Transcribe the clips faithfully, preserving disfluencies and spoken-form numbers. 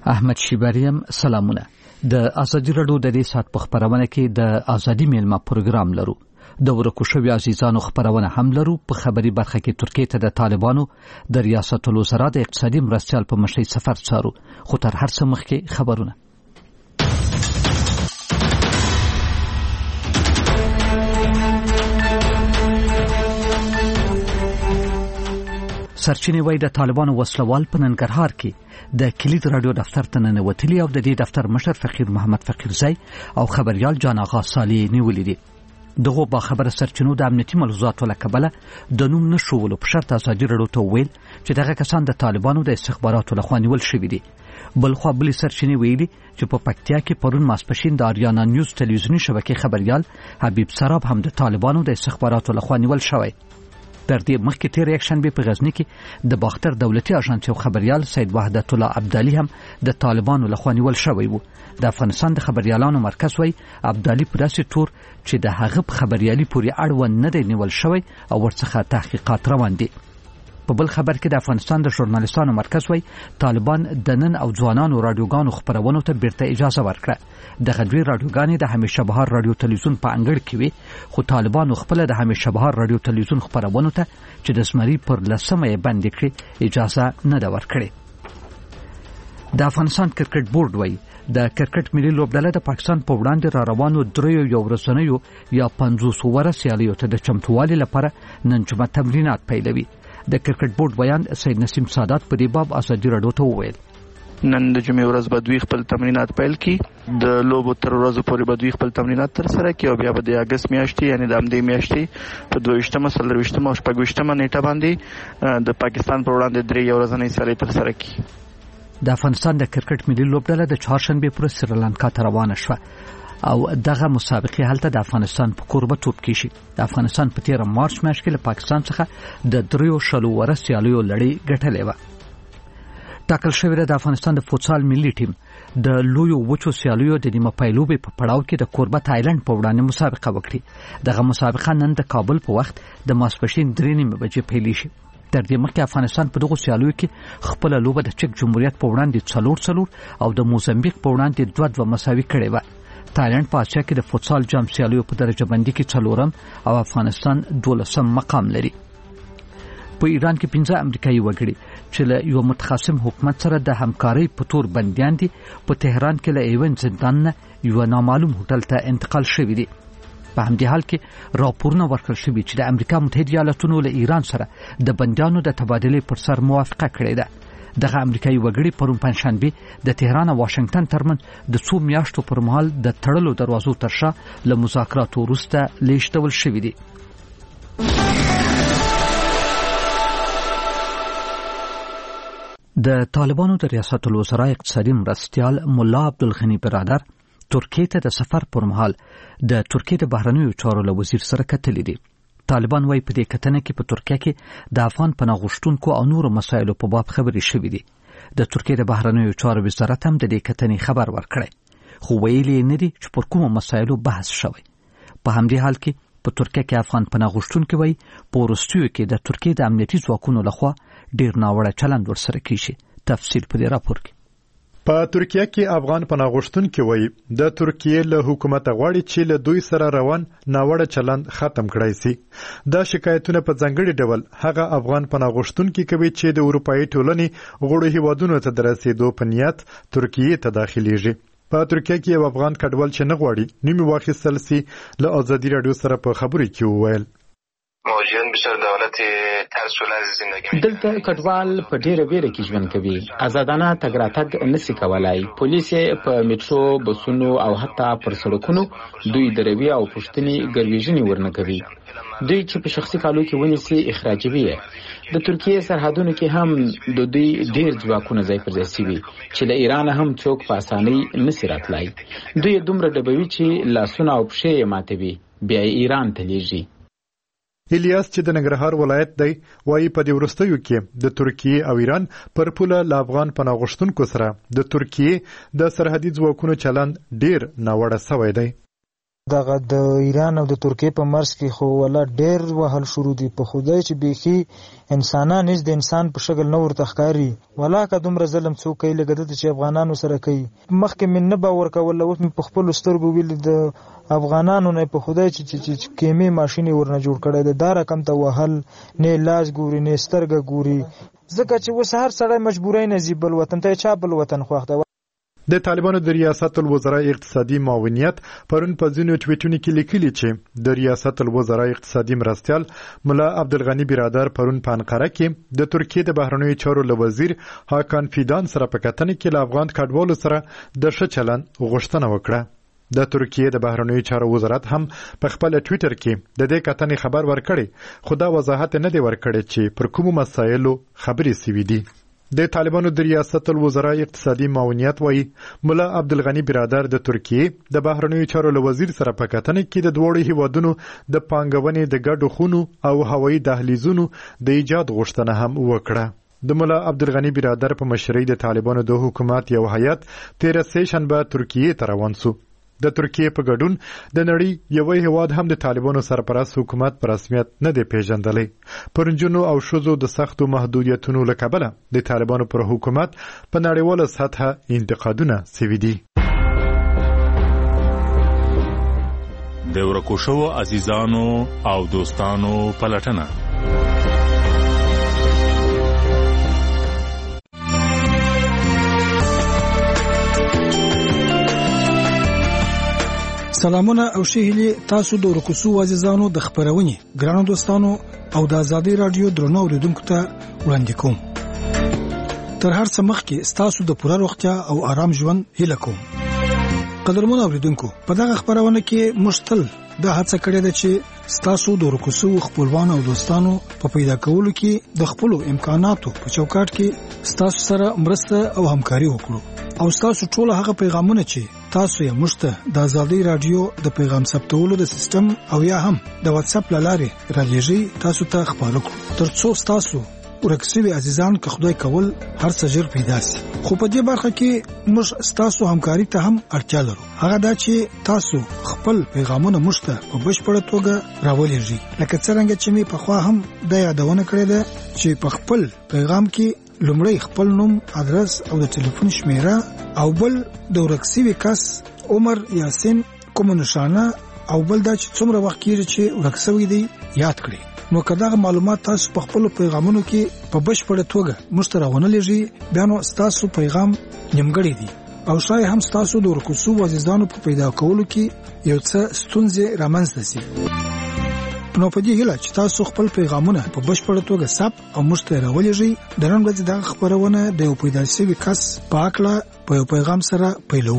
احمد شیباریم سلامونه. د ازادي رادیو د دې سات په خبرونه کې د ازادي میلمه پروګرام لرو. د ورکو شوی عزیزانو خبرونه هم لرو. په خبري برخه کې ترکیه ته د طالبانو د ریاست الوزرا د اقتصادي مرستيال په مشرۍ سفر څارو. خو تر هر څه مخکې خبرونه. سرچینې وایي د طالبانو وسلوال په ننګرهار کې د کلید رادیو دفتر ته ننوتلي او د دې دفتر مشر فقیر محمد فقیرزی او خبريال جان آغا صالح نیولې دي. دغه با خبره سرچینو د امنیتي ملحوظاتو له کبله د نوم نشولو په شرط ازادي رادیو ته ویل چې دغه کسان د طالبانو د استخباراتو لخوا نیول شوي دي. بل خو بل سرچینې ویلي چې په پکتیا کې پرون ماسپښین د آریانا نیوز ټلویزیونی شبکې خبريال حبیب سراب هم د طالبانو د استخباراتو لخوا نیول شوی. در دې مخکې تیر یک شنبه په غزنی کې د باختر دولتي اژانس یو خبريال سید وحدت الله عبدالي هم د طالبانو لخوا نیول شوی وو. د افغانستان د خبريالانو مرکز وای عبدالي په داسې تور چې د هغه خبريالي پورې اړوند نه دی نیول شوی او ورڅخه تحقیقات روان دي. په بل خبر کې د افغانستان د ژورنالیستانو مرکز وای طالبان د نن او ځوانانو رادیوګانو خبرونو ته بیرته اجازه ورکړه. د غدوی رادیوګانې د همیشه بهار رادیو تلویزیون په انګړ کې وي، خو طالبانو خپل د همیشه بهار رادیو تلویزیون خبرونو ته چې د زمري پر لسمه بند کړي اجازه نه ده ورکړې. د افغانستان کرکټ بورډ وای د کرکټ ملي لوبډله د پاکستان په وړاندې را روانو دریو یو ورځنیو یا پنځوس اووره سیالیو ته د چمتووالي لپاره نن جمعه تمرینات پیلوي. د کرکټ بورډ بیان سید نسیم سادات په دې باب ازادي رادیو ته وویل. نن د جمعې ورځ به دوی خپل تمرینات پیل کړي، د لوبو تر ورځې پورې به دوی خپل تمرینات تر سره کړي او بیا به د اګست میاشتې یعنی د همدې میاشتې په دویشتمه څلرویشتمه او شپږویشتمه نیټه باندې د پاکستان پر وړاندې درې یو ورځنۍ سیالۍ تر سره کړي. د افغانستان د کرکټ ملي لوبډله د چهارشنبه پر سریلانکا ته روانه شوه او دغه مسابقه هلته د افغانستان په کوربتوب کې شي. د افغانستان په تیر مارچ میاشت کې له پاکستان څخه د دریو شلو ورځ سیالیو لړۍ ګټلې و. ټاکل شوی د افغانستان د فوتسال ملي ټیم د لویو وچو سیالیو د نیمه پایلوبې په پړاو کې د کوربت آیلند په وړاندې مسابقه وکړي. دغه مسابقه نن د کابل په وخت د ماسپښین درې نیمې بجې پیل شي. تر دې مخکې افغانستان په دغه سیالیو کې خپل لوبه د چک جمهوریت په وړاندې څلور څلور او د موزمبیق په وړاندې دوه دوه مساوي کړې و. تایلند په اسیا کې د فوتسال جام سیالیو په درجه بندي کې څلورم او افغانستان دولسم مقام لري. په ایران کې پنځه امریکایي وګړي چې له یو متخاصم حکومت سره د همکارۍ په تور بندیان دي په تهران کې له ایون زندان نه یو نامعلوم هوټل ته انتقال شوی دي. په همدې حال کې راپورونه ورکړل شوي چې د امریکا متحده ایالاتونو له ایران سره د بندیانو د تبادلې پر سر موافقه کړې ده. دغه امریکایي وګړي پرون پنځشنبه د تهران او واشنگټن ترمنځ د څو میاشتو پر مهال د تړلو دروازو تر شا له مذاکراتو وروسته لیږدول شوي دي. د طالبانو د ریاست الوزرا اقتصادي مرستيال مولا عبدالغنی برادر ترکیه ته د سفر پر مهال د ترکیه د بهرنیو چارو له وزیر سره کتلې دي. طالبان وايي په دې کتنه کې په ترکیه کې د افغان پناه غوښتونکو او نورو مسایلو په باب خبرې شوې دي. د ترکیه د بهرنیو چارو وزارت هم د دې کتنې خبر ورکړی، خو ویلي نه دي چې پر کومو مسایلو بحث شوی. په همدې حال کې په ترکیه کې افغان پناه غوښتونکي وايي په وروستیو کې د ترکیه د امنیتي ځواکونو لخوا ډیر ناوړه چلند ورسره کیږي. تفصیل په دې راپور کې. په ترکیه کې افغان پناه غوښتونکي وایي د ترکیه له حکومت غواړي چې له دوی سره روان ناوړه چلند ختم کړای شي. دا شکایتونه په ځانګړي ډول هغه افغان پناه غوښتونکي کوي چې د اروپאי ټولنې غړو هیوادونو ته د رسیدو په نیت ترکیه ته داخليږي. په ترکیه کې یو افغان کډوال چې نه غواړي نیمه واخیستل سي له ازادي رادیو سره په خبرو کې وویل. موجودن بسیار دولت ترسول از زندگی می دلته کډوال په ډیره بیره کې ژوند کوي، آزادانه تګ راتګ نشي کولای. پولیس په میټرو، بسونو او حتی پر سړکونو دوی دروي او پښتني ګرویژنې ورنه کوي. دوی چې په شخصي کالو کې ونیسي اخراجوي. د ترکیه سرحدونو کې هم د دوی ډیر ځواکونه ځای پر ځای شوي چې له ایران هم څوک په اسانۍ نشي راتلای. دوی دومره ډبوي چې لاسونه او پښې یې ماتوي، بیا ایران ته لیږي. الیاس چې د ننګرهار ولایت دی وایي په دې وروستیو کې د ترکیه او ایران پر پوله له افغان پناه غوښتونکو سره د ترکیه د سرحدي ځواکونو چلند ډیر ناوړه شوی دی. دغه د ایران او د ترکیې په مرز کې خو ولا ډېر وهل شروع دي په خدای چې بيخي انسانان هیڅ د انسان په شکل نه ورته ښکاري ولا که دومره ظلم څوک کوي لکه دته چې افغانانو سره کوي مخکې من نه باور کول اوس په خپل سترګو ویل د افغانانو نه په خدای چې چې کیمې ماشيني ورنه جوړ کړي د دا رقم ته وهل نه لاس ګوري نه سترګه ګوري ځکه چې وس هر سړی مجبورای نه زی بل وطن ته چا بل وطن خوښته د طالبانو د ریاست الوزرا اقتصادي معاونیت پرون په ځینو ټویټونو کې لیکلي چې د ریاست الوزرا اقتصادي مرستيال ملا عبدالغنی برادر پرون په انقره کې د ترکیې د بهرنیو چارو وزیر هاکان فیدان سره په کتنه کې له افغان کډوالو سره د ښه چلند غوښتنه وکړه. د ترکیې د بهرنیو چارو وزارت هم په خپل ټویټر کې د دې کتنې خبر ورکړی خو دا وضاحت نه دی ورکړی چې پر کومو مسایلو خبرې سوي دي. د طالبانو د ریاست الوزرا اقتصادي معاونیت وایي ملا عبدالغنی برادر د ترکیې د بهرنیو چارو وزیر سره په کتنه کې د دوړو هیوادونو د پانګونې د ګډو خونو او هوایي دهلیزونو د ایجاد غوښتنه هم وکړه. د ملا عبدالغنی برادر په مشرۍ د طالبانو د حکومت یو هیئت تیر سه شنبه ترکیې ته روان شو. د ترکیې په ګډون د نړۍ یو هیواد هم د طالبانو سرپرست حکومت په رسمیت نه دی پیژندلی. پرنجونو او شوزو د سختو محدودیتونو له کبله د طالبانو پر حکومت په نړیواله سطحه انتقادونه سوي دي. د ورکو شوو عزیزانو او دوستانو پلټنه سلامونه او شهیلی تاسو د ورکوسو عزیزانو د خبرونې ګرانو دوستانو او د آزادۍ رادیو درنو اوریدونکو ته وړاندې کوم. تر هر څه مخکې تاسو د پوره روغتیا او آرام ژوند هیله کوم. قدرمن اوریدونکو په دغه خبرونه کې مشتل د هڅه کړې ده چې تاسو د ورکوسو خپلوان او دوستانو په پیدا کولو کې د خپل امکاناتو په چوکاټ کې تاسو سره مرسته او همکاري وکړو او تاسو ټول هغه پیغامونه چې تاسو یې مشته د آزادۍ رادیو د پیغام ثبتولو د سیستم او یا هم د واتس اپ لارې راځي تاسو ته خبرو کړو ترڅو تاسو ورکسوي عزیزان که خدای کول هر څه ژر پیدا شي. خو په دې برخه کې موږ تاسو همکاري ته هم اړتیا لرو. هغه دا چې تاسو خپل پیغامونه مشته په بشپړه توګه راولېږئ لکه څنګه چې می په خوا هم د یادونه کړې ده چې په خپل پیغام کې لومړی خپل نوم ادرس او د ټلیفون شمیره او بل د ورکسوي کس عمر یاسین کوم نشانه او بل دا چې څومره وخت کېږي چې ورکسوي دی یاد کړئ. نو کداغه معلومات تاسو په خپل پیغامونو کې په بشپړه توګه مشترونه لږی بیا نو تاسو پیغام نیمګړی دی او شای هم تاسو د ورکوسو عزیزانو په پیدا کولو کې یو څه ستونزې رامنځته شي. نو په دې هیله چې تاسو خپل پیغامونه په بشپړه توګه ثبت او مشترونه ولېږئ. د نن ورځې د خبرونه د یو پیدا شوی کس په اړه په یو پیغام سره پیلو.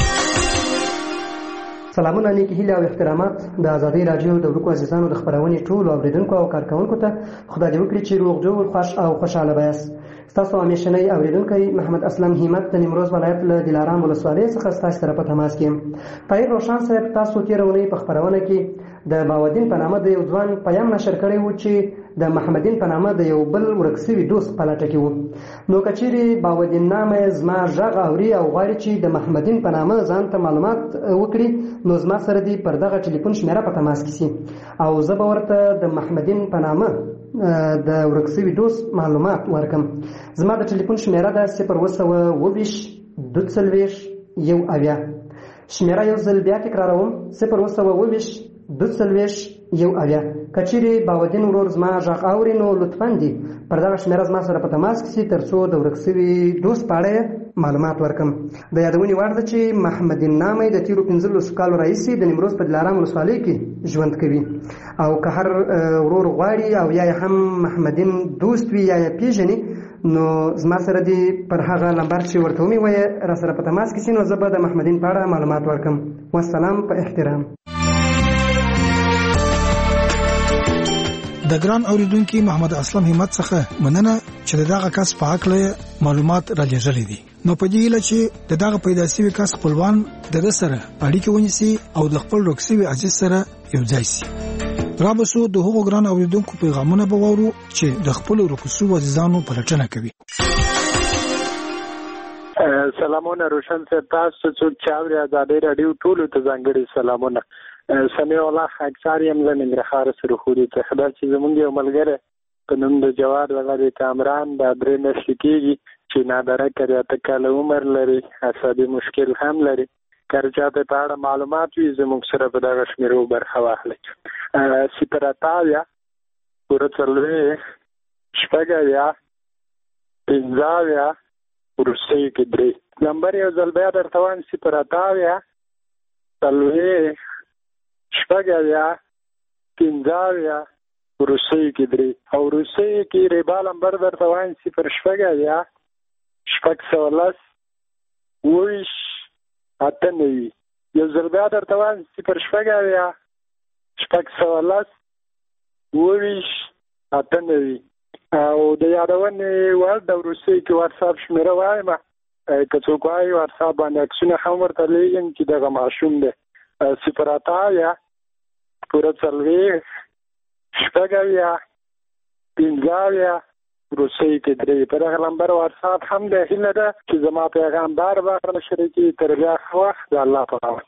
سلامونه نیکی هیله او احترامات د آزادۍ رادیو د ورکو عزیزانو د خبرونې ټول اوریدونکو او کارکونکو ته خدای دې وکړي چې روغ جوړ خوش او خوشاله وایاست. تاسو همیشنی اوریدونکو محمد اسلم همت د نیمروز ولایت له دلارام ولسوالۍ څخه تاسو سره په تماس کې. طاهر روشن صاحب تاسو تیرونی په خبرونه کې د باودین په نامه د یو ځوان پیام نشر کړی و چې د محمدین په نامه د یو بل ورکسوي دوست په لټه کې و. نو کچېری باودین نامه زما ژغ اوري او غواړي چې د محمدین په نامه ځان ته معلومات وکړي نو زما سره دی پر دغه ټلیفون شمیره په تماس کې سي او زه به ورته د محمدین په نامه د ورکسوي دوست معلومات ورکم. زما د ټلیفون شمیره ده صفر اووه سوه اووه ویشت دوه څلوېښت یو اویا. شمیره یو ځل بیا تکراروم صفر اووه سوه اووه ویشت دوه څلوېښت یو اویا. کچېری باودین ورور زما ژغ اوري نو لطفاً دی پر دغه شمیره زما سره په تماس کې سي ترڅو د ورکسوي دوست په اړه معلومات ورکم. د یادونې وړ ده چې محمدین نامه د تیرو پنځلسو کالو راهیسې د نیمروز په دلارام ولسوالۍ کې ژوند کوي او که هر ورور غواړي او یا هم محمدین دوست وي یا یې پیژني نو زما سره دی پر هغه نمبر چې ورته ومې وایي را سره په تماس کې سي نو زه به د محمدین په اړه معلومات ورکم. والسلام په احترام. د ګران اوریدونکو محمد اسلم همت څخه مننه چې دغه کس په اړه معلومات را لېږلې دي. نو په دې هیله چې دغه پیدا شوی کس خپلوان د سره اړیکه ونیسي او د خپل رکسوي عزیز سره یو ځای شي. رابسو د هغو ګران اوریدونکو پیغامونه به وورو چې د خپل رکسوي عزیزانو پلټنه کوي. سلامونه روشن صاحب تاسو چې چاوري آزادۍ رادیو ټول ته ځانګړي سلامونه. سمیع الله خاکسار یم له ننګرهار سره خو دې ته خدا چې زمونږ یو ملګری په نوم د جواد ولد کامران دا درې میاشتې کېږي چې نادرک لري، اته کاله عمر لري، عصبي مشکل هم لري. که چاته په اړه معلومات وي زموږ سره په دغه شمېرو برخه واخلئ. صفر اتاویا پوره څلوېښت شپږ اویا پنځه اویا وروستیو کې درې. نمبر یو ځل بیا درته وایم صفر اتاویا څلوېښت شپږ اویا پنځه اویا وروستیو کې درې. او وروستیو کې ریبا نمبر درته وایم صفر شپږ اویا شپږ سوه لس اوویشت اته نوي. یو ځل بیا درته وایم صفر شپږ اویا شپږ سوه لس اوویشت اته نوي. او د یادونې وړ د وروستیو کې واتساپ شمېره وایم، که څوک وایي واتساپ باندې عکسونه هم ورته لیږم چې دغه ماشوم دی. صفر اتاویا پوره څلوېښت شپږ اویا پنځه اویا وروستیو کې درې. په دغه نمبر واتساپ هم د هیله ده چې زما پیغام بار بار شریکي. تر بیا ښه وخت د الله په امان.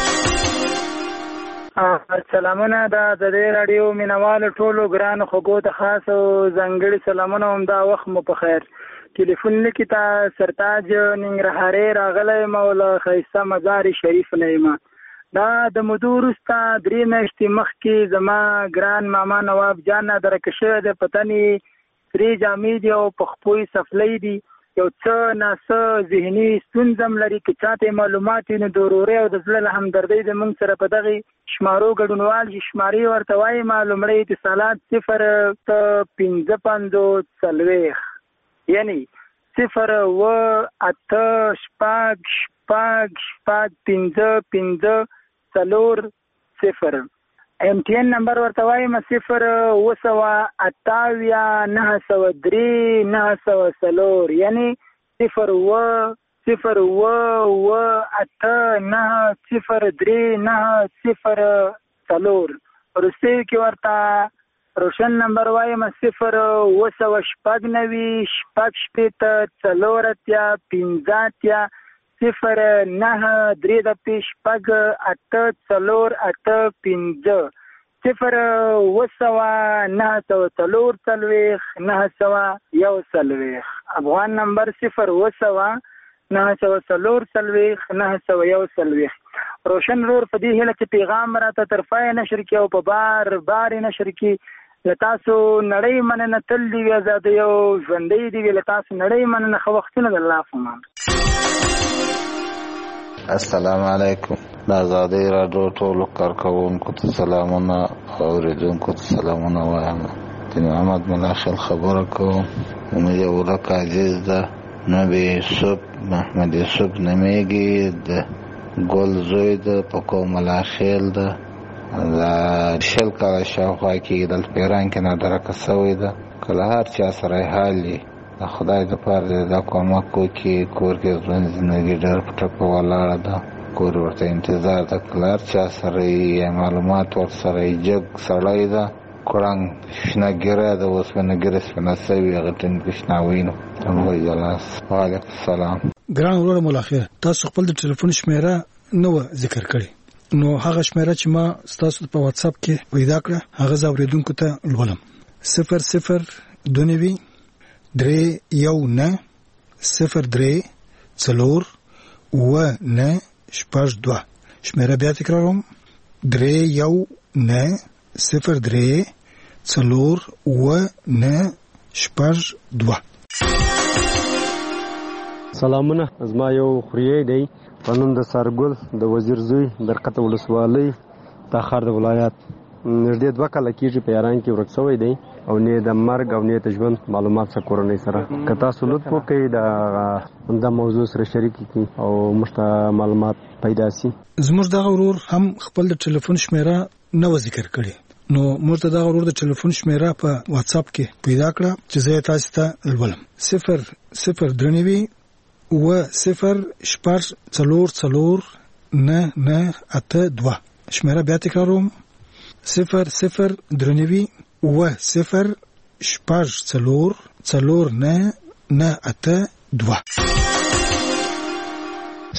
سلامونه د دې راډیو مینوالو ټولو ګرانو خوږو ته خاص او ځانګړي سلامونه هم دا وخت مو په خیر. ټلیفون لیکي ته سرتاج ننګرهاري راغلی یم او له ښایسته مزار شریف نه یم. دا د مودو وروسته درې میاشتې مخکې زما ګران ماما نواب جان نادرکه شوی دی. په تن یې سرې جامې دي او په خپو یې سفلی دي. یو څه ناڅه ذهني ستونزه هم لري. که چاته معلومات وي نو د ورورۍ او د زړه له همدردۍ د موږ سره په دغې شمارو ګډونوال شي. شمارې ورته وایم لومړی اتصالات صفر پنځه پنځوس څلوېښت یعنی صفر اوه اته شپږ شپږ شپږ پنځه پنځه څلور صفر. ایم ټي این نمبر ورته وایم صفر اوه سوه اته اویا نهه سوه درې نهه سوه څلور یعنی صفر اوه صفر اوه اوه اته نهه صفر درې نهه صفر څلور. وروستیو کې ورته روشن نمبر وایم صفر اوه سوه شپږ نوي شپږ شپېته څلور اتیا پنځه اتیا صفر نهه درې دپې شپږ اته څلور اته پنځه صفر اوه سوه نهه سوه څلور څلوېښت نهه سوه یو څلوېښت. افغان نمبر صفر اوه سوه نهه سوه څلور څلوېښت نهه سوه یو څلوېښت. روشن رور په دې هیله چې پیغام راته طرفه یې نشر کړي او په بار بار یې نشر کړي. له تاسو نړۍ مننه، تل دې وي ازادۍ او ژوندۍ دې وي. له تاسو نړۍ مننه، ښه وختونه د الله په امان. السلام علیکم. د ازادۍ راډیو ټولو کارکوونکو ته سلامونه او اوریدونکو ته سلامونه وایم. د محمد ملاخل خبره کوم. زموږ یو ورک عزیز ده نبی یوسف محمد یوسف نومیږي، د ګل زوی ده، په قوم ملاخیل ده. د شل کاله شاوخوا کېږي دلته په ایران کې نادرکه سوی ده. که له هر چا سره یې حال وي د خدای دپاره دی دا کومک وکړي. کور کې ژوند زندګي ډېر په ټپه ولاړه ده. کور ورته انتظار ده. که له هر چا سره یې معلومات ورسره یې جګ سړی ده، کړنګ شنه ګیره ده، اوسپنه ګیره سپنه سوي، هغه ټینګ شنه وینو. وعلیکم السلام. ګران وروره ملاخیر، تاسو خپل د ټلیفون شمیره نه وه ذکر کړې، نو هغه شمیره چې ما ستاسو په واتساپ کې پیدا کړه هغه زه اورېدونکو ته لولم. صفر صفر دوه نوي درې یو نه صفر درې څلور اووه نه شپږ دوه. شمیره بیا تکراروم: درې یو نه صفر درې څلور اووه نه شپږ دوه. سلامونه، زما یو خوریی دی په نوم د سارګل د وزیر زوی برقته ولسوالۍ تاخار د ولایت. نږدې دوه کاله کېږي په ایران کې ورک شوی دی او نه د مرګ او نه د ژوند معلومات سره کورنۍ سره. که تاسو لطف وکړئ د د موضوع سره شریک کړئ او موږ ته معلومات پیدا شي. زموږ دغه ورور هم خپل د ټلیفون شمیره نه و ذکر کړې، نو موږ ته دغه ورور د ټلیفون شمیره په واتساپ کې پیدا کړه چې زه تاسو ته لولم. صفر صفر درې نوي اووه صفر شپږ څلور څلور نه نه اته دوه. شمیره بیا تکراروم: صفر صفر درې نوي اووه صفر شپږ څلور څلور نه نه اته دوه.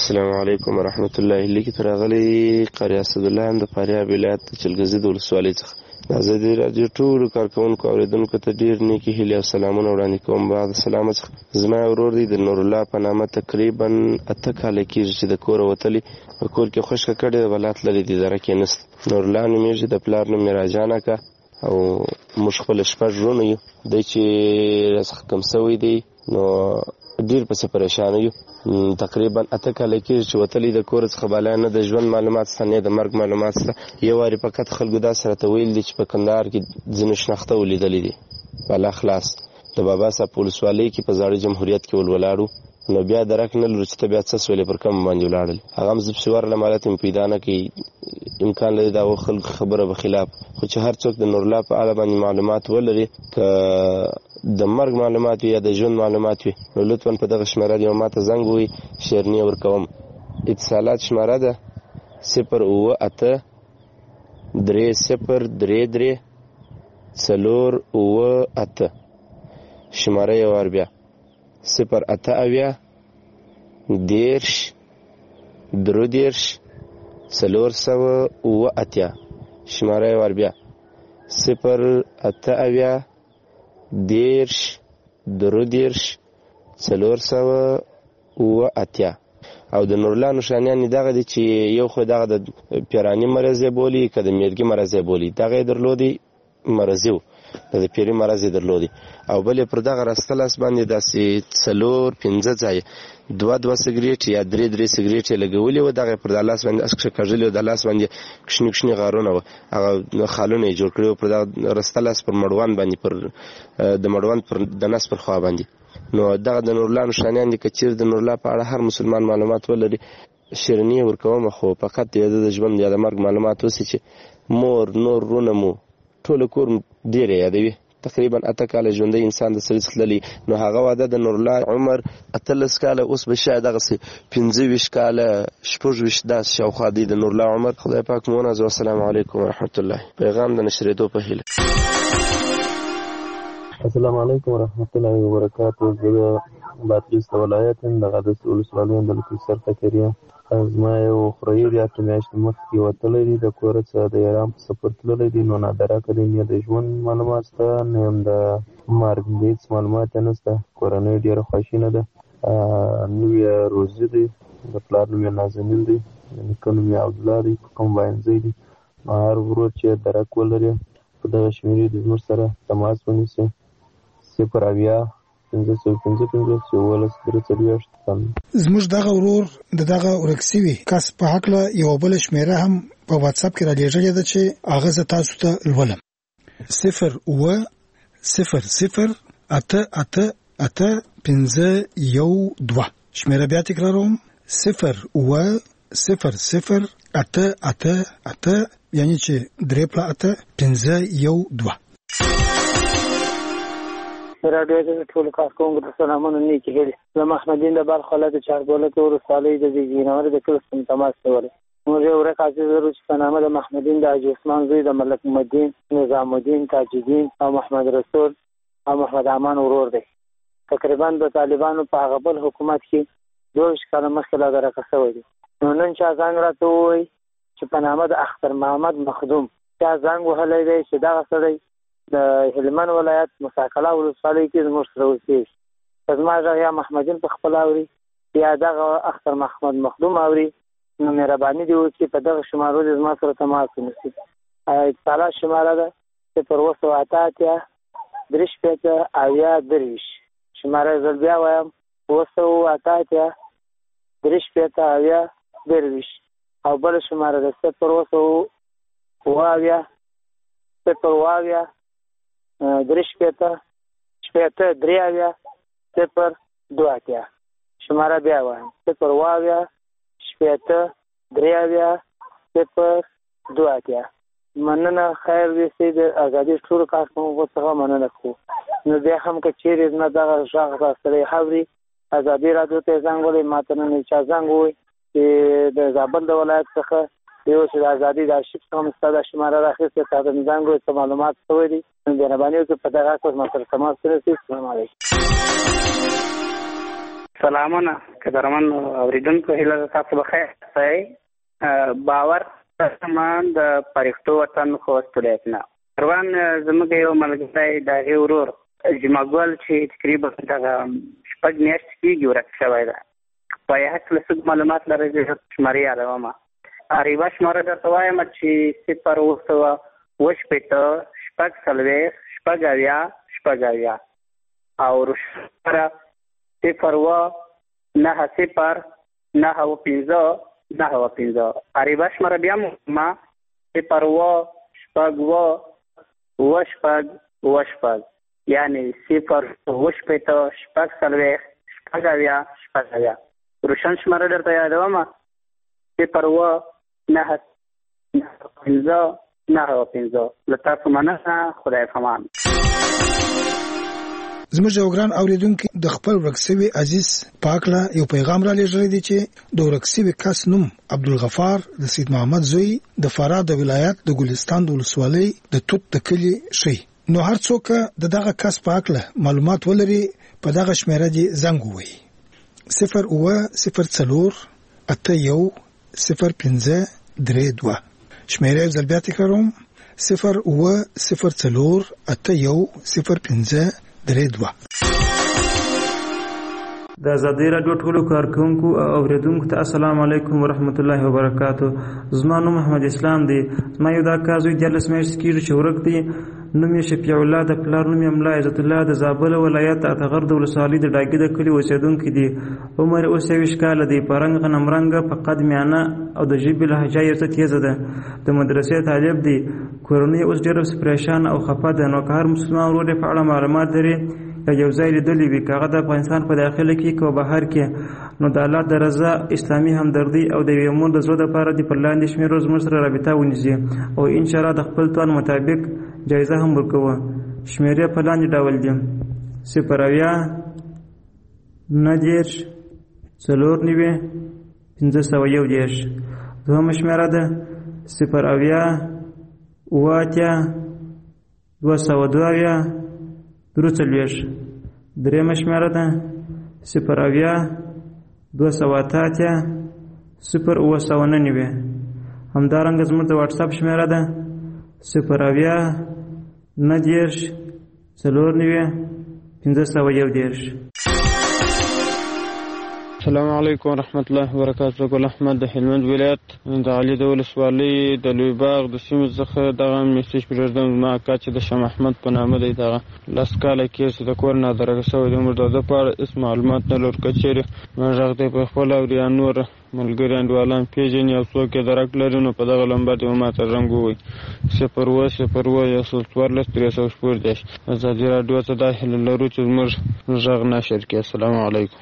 السلام علیکم ورحمت الله. لیکي تر غلي قاری اسد الله هم د فاریاب ولایت چلګزي د ولسوالۍ څخه د ازادي رادیو ټولو کارکونکو اوریدونکو ته ډیر نیکی هیلې او سلامونه وړاندې کوم. بعد سلام څخه زما ورور دی د نور الله په نامه تقریبا اته کال کېږي چې د کور وتلی په کور کې خوشکه کړي ولات لري د اداره کې نست. نور الله نومېږي د پلار نوم یې راجانه کا او موږ خپل شپږ ورونه یو. دی چې راڅخه کم سوی دی نو ډیر پسې پریشان یو. تقریبا اته کال کېږي چې وتلی د کور څخه بالا نه د ژوند معلومات شته نه د مرګ معلومات شته. یو وارې فقط خلکو دا سره ته ویل دي چې په کندهار کې ځینې شناخته ولیدلې دي بالا خلاص د بابا صاحب په ولسوالۍ کې په زاړه جمهوریت کې ولولاړو. نو بیا درک نه لرو چې ته بیا څه سولې پر کم باندې ولاړل. هغه هم زه پسې ورله مالت مې پیدا نه کوي. امکان لري دا خلکو خبره به خلاف خو چې هر څوک د نورالله په اړه باندې معلومات ولري که د مرګ معلومات وي یا د ژوند معلومات وي نو لطفا په دغه شمېره دې ماته زنګ ووهي شیرني ورکوم. اتصالات شمېره ده صفر اووه اته درې صفر درې درې څلور اووه اته. شمېره یې وار بیا صفر اته اویا دېرش درې دېرش څلور سوه اووه اتیا. شمېره یې وار بیا صفر اته اویا دېرش درې دېرش څلور سوه اووه اتیا. او د نورالله نښانیان یې دغه دي چې یو خو دغه د پیراني مرض یې بولي که د میرګي مرض یې بولي دغه یې درلودي مرضي و د پیري مرض یې درلودي. او بل یې پر دغه راسته لاس باندې داسې څلور پنځه ځایه دوه دوه سګرېټ یا درې درې سګرېټ یې لګولي وو. دغه یې پر د لاس باندې اسکشه کږلي وو. د لاس باندې کښني کښني غارونه وو. هغه خالونه یې جوړ کړي وو پر دغه راسته لاس پر مړوند باندې پر د مړوند پر د نس پر خوا باندې. نو دغه د نورالله نښانیان دي که چېرې د نورالله په اړه هر مسلمان معلومات ولري شیرني یې ورکوم. خو فقط د د ژوند یا د مرګ معلومات اوسي چې مور نور رونه مو ټول کور ډېر یادوي. تقریبا اته کاله ژوندی انسان د سړي څخه تللی نو هغه واده د نورالله عمر اتلس کاله اوس به شاید دغسې پنځه ویشت کاله شپږ ویشت داسې شاوخوا دی د نورالله عمر. خدای پاک مو ونازوي. السلام علیکم ورحمت الله. پیغام د نشرېدو په هیله. السلام علیکم ورحمت الله وبرکاتو. زه د بادغیس د ولایت یم د قادس ولسوالۍ یم د لکیسر فقیریه. زما یو خوریی دی اته میاشتې مخکې وتلی دی د کوره څخه د ایران په سفر تللی دی. نو نادرکه دی نه د ژوند معلومات شته نه هم د مرګ هېڅ معلومات یې نشته. کورنۍ ډېره خواشینه ده. نوم یې روزي دی د پلار نوم یې نازنین دی د نیکه نوم یې عبدالله دی په کوم واینځی دی. نو هر ورور چې درک ولري په دغه شمېرې د زموږ سره تماس ونیسي صفر اویا پنځه سوه پنځه پنځوس یولس درې څلوېښت. زموږ دغه ورور د دغه ورک سوي کس په هکله یوه بله شمېره هم په واتساپ کې رالیږلې ده چې هغه زه تاسو ته لولم. صفر اووه صفر صفر اته اته اته پنځه یو دوه. شمېره بیا تکراروم صفر اووه صفر صفر اته اته اته یعنې چې درې پله اته پنځه یو دوه. راډیو د ټولو کارکوونکو ته سلامونه نیکې هیلې. زه محمدین د بلخ ولایت چارګولک ولسوالۍ د زیږینورې د کلي څخه تماس کولی. موږ یو ورک عزیز لرو چې په نامه د محمدین د حاجي عثمان زوی د ملک محمدین نظام الدین تاجالدین او محمد رسول او محمد امان ورور دی. تقریبا د طالبانو په هغه بل حکومت کې دوه ویشت کاله مخکې لادرکه شوی دی. نو نن چا زنګ راته ووایي چې په نامه د اختر محمد مخدوم چا زنګ وهلی دی چې دغه سړی د هلمند ولایت مساکله ولسوالۍ کې زموږ سره اوسېږي. زما غږ یا محمدین په خپل اوري یا دغه اختر محمد مخدوم اوري نو مهرباني دې وکړي په دغه شمارو دې زما سره تماس ونیسي. اتصالات شماره ده صفر اووه سوه اته اتیا درې شپېته اویا درویشت. شماره زه بیا وایم اووه سوه اته اتیا درې شپېته اویا درویشت. او بله شماره ده صفر اووه سوه اووه اویا صفر اووه اویا درې شپېته شپېته درې اویا صفر دوه اتیا. شماره بیا وایم صفر اووه اویا شپېته درې اویا صفر دوه اتیا. مننه. خیر ویسي د ازادي ټولو کارکوونکو څخه مننه کوو. نو بیا هم که چیرې نه دغه غږ را سړی اوري ازادي راډیو ته زنګ ووهئ. ما ته نن چا زنګ ووایي چې د زابل د ولایت څخه یو چې د ازادي د آرشیف څخه مو ستا دا شماره راخیستې تا ته مې زنګ ووایي څه معلومات شوی دي. نو مهرباني وکړئ په دغه اساس ما سره تماس ونیسئ. السلام علیکم. سلامونه قدرمن اوریدونکو، هیله ده تاسو بخیر اوسئ. باور سامان د پرښتو وطن خوست ولایت نه روان زموږ یو ملګری د هغې ورور جمعه ګل چې تقریبا دغه شپږ میاشتې کېږي ورک شوی ده. په یې هکله څوک معلومات لرئ؟ زه شمارې یادومه. اریبه شماره درته وایم چې صفر اوه سوه اوه شپېته شپږ څلوېښت شپږ اویا شپږ اویا او روشنه صفر اوه نهه صفر نهه اوه پنځه نهه اوه پنځه. اریبه شماره بیا ما صفر اوه شپږ اوه اوه شپږ اوه شپږ، یعنې صفر اوه شپېته شپږ څلوېښت شپږ اویا شپږ اویا. روشن شماره درته یادومه صفر اوه نهه پنځه نهه اوه پنځه. له تاسو مننه، خدای پامان. زموږ یو ګران اوریدونکي د خپل ورک شوي عزیز پاکله یو پیغام را لېږلی دی چې د ورک شوي کس نوم عبدالغفار د سید محمد زوی د فراه د ولایت د ګلستان د ولسوالۍ د توت د کلي شي. نو هر څوک د دغه کس پاکله معلومات ولري په دغه شمیره دې زنګ ووهي صفر اوه صفر څلور اته یو صفر پنځه درې دوه. شمیره یو ځل بیا تکراروم صفر اوه صفر څلور اته یو صفر پنځه درې دوه. د آزادۍ راډیو ټولو کارکونکو او اوریدونکو ته السلام علیکم ورحمت الله وبرکاتو. زما نوم محمد اسلام دی. زما یو دا کار زوی دیارلس میاشتې کېږي چې ورک دی. نوم یې شفیع الله د پلار نوم یې ملا عزت الله د زابل ولایت اتغر د ولسوالۍ د ډاګي د کلي اوسېدونکی دی. عمر اوس یویشت کاله دی. په رنګ غنم رنګه، په قد میانه او د ژبې لهجه یې څه تیزه ده. د مدرسې طالب دی. کورنۍ اوس ډېره پریشان او خفه ده. نو که هر مسلمان ورور یې په اړه معلومات لري یا یو ځای لیدلی وي، که هغه د افغانستان په داخله کې که بهر کې، نو د الله د رضا، اسلامي همدردي او د یوې مور د زړه دپاره دې پر لاندې شمېرو زموږ سره رابطه ونیسي او انشاءالله د خپل توان مطابق جایزه هم ورکوه. شمېرې په لاندې ډول دي: صفر اویا نهه دېرش څلور نوي پنځه سوه یو دېرش. دوهمه شمېره ده صفر اویا اوه اتیا دوه سوه دوه اویا درې څلوېښت. درېیمه شمېره ده صفر اویا دوه سوه اته اتیا صفر اوه سوه نهه نوي. همدارنګه زموږ د واټساپ شمېره ده صفر اویا نهه دېرش څلور نوي پنځه سوه یو دېرش. السلام علیکم ورحمت الله وبرکاتو. ګل احمد د هلمند ولایت د علي د ولسوالۍ د لوی باغ د سیمې څخه دغه میسج پرېږدم. زما اکا چې د شاه محمد په نامه دی، دغه لس کاله کېږي چې د کور نه درګه شوی دی. موږ د ده په اړه هېڅ معلومات نه لرو. که چېرې غږ دی په خپله او یا نور ملګري انډیوالان پېژني او څوک یې درک لري، نو په دغه لمبر دې ما ته زنګ ووایي صفر اوه صفر اوه یو سل څوارلس درې سوه شپږ دېرش. ازادي راډیو ته دا هیله لرو چې زموږ غږ نشر کړي. السلام علیکم.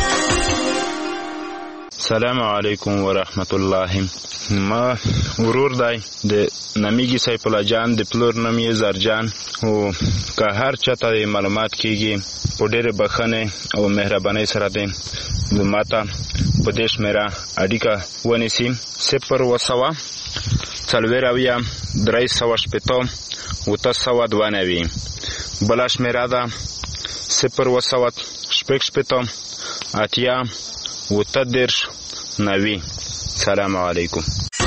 السلام علیکم ورحمت الله. ما ورور دی د نمیږي سیف الله جان، د پلور نوم یې زرجان. او که هر چاته معلومات کېږي په ډېرې بښنې او مهربانۍ سره دی ما ته په دې شمېره اړیکه ونیسي: صفر اوه سوه څلوېښت اویا درې سوه شپېته اوته سوه دوه نوي. بله شمېره ده صفر اوه سوه شپږ شپېته اتیا اوته دېرش نوي. سلام علیکم.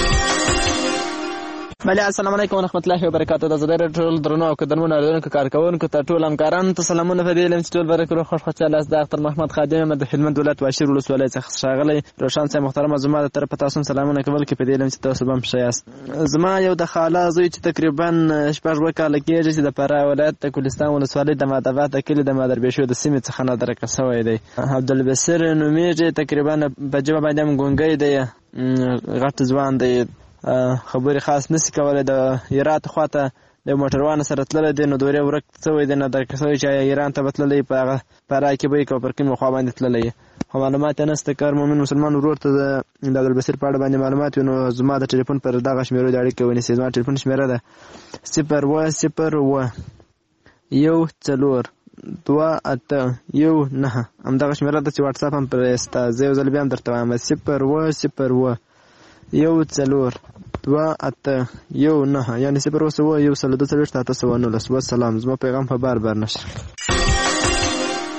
بله السلام علیکم ورحمت الله وبرکاتو. د آزادۍ راډیو ټول درنو او قدرمنو اورېدونکو کارکوونکو ته ټول همکارانو ته سلامونه. په دې علم چې ټول برکې روغ خوش خوشحاله یاست. د اختر محمد خادم یم د هلمند ولایت واشیر ولسوالۍ څخه ښاغلی. روشن صاحب محترمه، زما د طرفه تاسو سلامونه کول کې په دې علم چې تاسو به هم ښه یاست. زما یو د خاله زوی چې تقریبا شپږ اووه کاله کېږي چې د فراه ولایت د ګلستان ولسوالۍ د مادربات د کلي د مادربېشو د سیمې څخه نادرکه شوی دی. عبدالبصیر نومیږي. تقریبا په ژبه باندې هم ګونګی دی، غټ ځوان دی، خبرې خاص نسی کولی. د هرات خواته د موټروان سره تللی دی، نو دورې ورک شوی دی، نادرکه شوی چې ایران ته به تللی، په هغه فراه کې به یې که پر کومې خوا باندې تللی. خو معلومات یې نشته. که هر مؤمن مسلمان ورور ته د عبدالبصیر په اړه باندې معلومات وي، نو زما د ټلیفون پر دغه شمېرو د اړیکې ونیسئ. زما ټلیفون شمېره ده صفر اوه صفر اوه یو څلور دوه اته یو نهه. همدغه شمېره ده چې واټساپ هم پرې شته. زه یو ځل بیا هم درته وایم صفر اوه صفر اوه یو څلور دوه اته یو نهه، یعنې صفر اوه سوه یو سل دوه څلوېښت اته سوه نولس. وسلام. زما پیغام په بار بار نشر.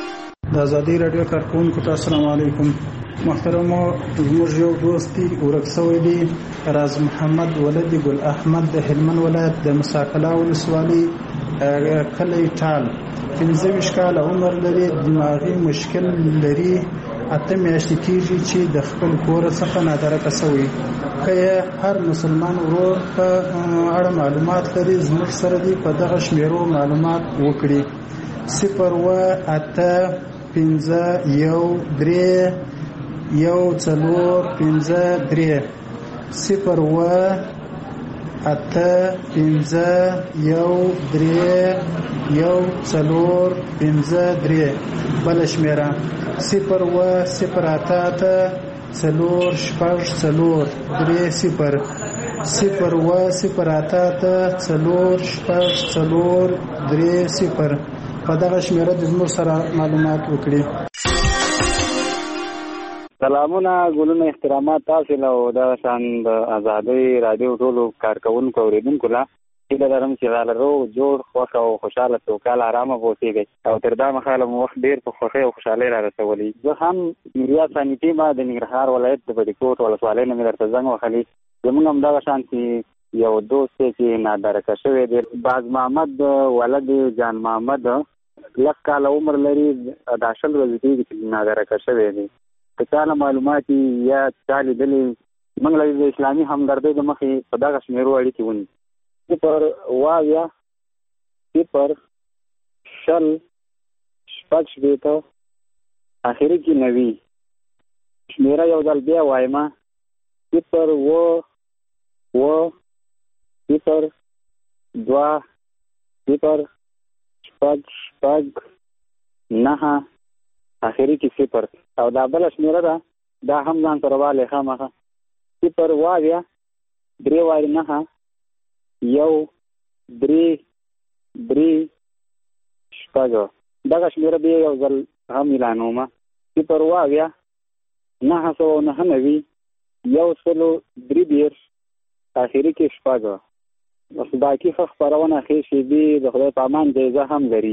د ازادي رادیو کارکونکو ته السلام علیکم. محترمو، زموږ یو دوست دی ورک شوی دی، راز محمد ولد ګل احمد د هلمند ولایت د مساکلا ولسوالۍ کلی ټال. پنځه ویشت کاله عمر لري، دماغي مشکل لري، اته میاشتې کېږي چې د خپل کور څخه نادرکه شوی. که هر مسلمان ورور په اړه معلومات لري زموږ سره دی په دغه شمیرو معلومات وکړي. صفر و اته پنځه یو درې یو څلور پنځه درې صفر و اته پنځه یو درې یو څلور پنځه درې. بل شمیره صفر و صفر اته اته څلور شپږ څلور درې صفر صفر و صفر اته اته څلور شپږ څلور درې صفر. په دغه شمیره د زموږ سره معلومات وکړي. سلامونه، ګلونه، احترامات تاسو له د شان د آزادۍ رادیو ټولو کارکونکو اوریدونکو له هیله لرم چې غاله رو جوړ خوښ او خوشاله سوکاله آرامه اوسئ او تر دا مخاله مو وخت ډیر په خوښۍ او خوشحالۍ را رسولي. زه هم میریا سانیټي ما د ننګرهار ولایت د بډیکوټ ولسوالۍ نه مې درته زنګ وهلی. زمونږ همدغه شان چې یو دوست دی چې نادرکه شوی دی، باز محمد ولد جان محمد، لس کاله عمر لري، دا شل ورځې کېږي چې نادرکه شوی دی. که چا له معلومات یا چا لیدلي موږ له د اسلامي همدردۍ د مخې په دغه شمېرو اړیکې ونیسو. صفر اویا صفر شل شپږ شپېته اخري کې نوي. شمېره یو ځل بیا وایمه: صفر اوه اوه صفر دوه صفر شپږ شپږ نهه اخري کې صفر. او دا بله شمېره ده، دا هم ځان سره والی خامخه: صفر اویا درې وارې نهه یو درې درې شپږ. دغه شمېره بیا یو ځل هم اعلانومه: صفر اویا نهه سوه نهه نوي یو سلو درې دېرش اخري کې شپږ. بس باقي ښه خپرونه ښې شېبې د خدای په امان جایزه هم لري.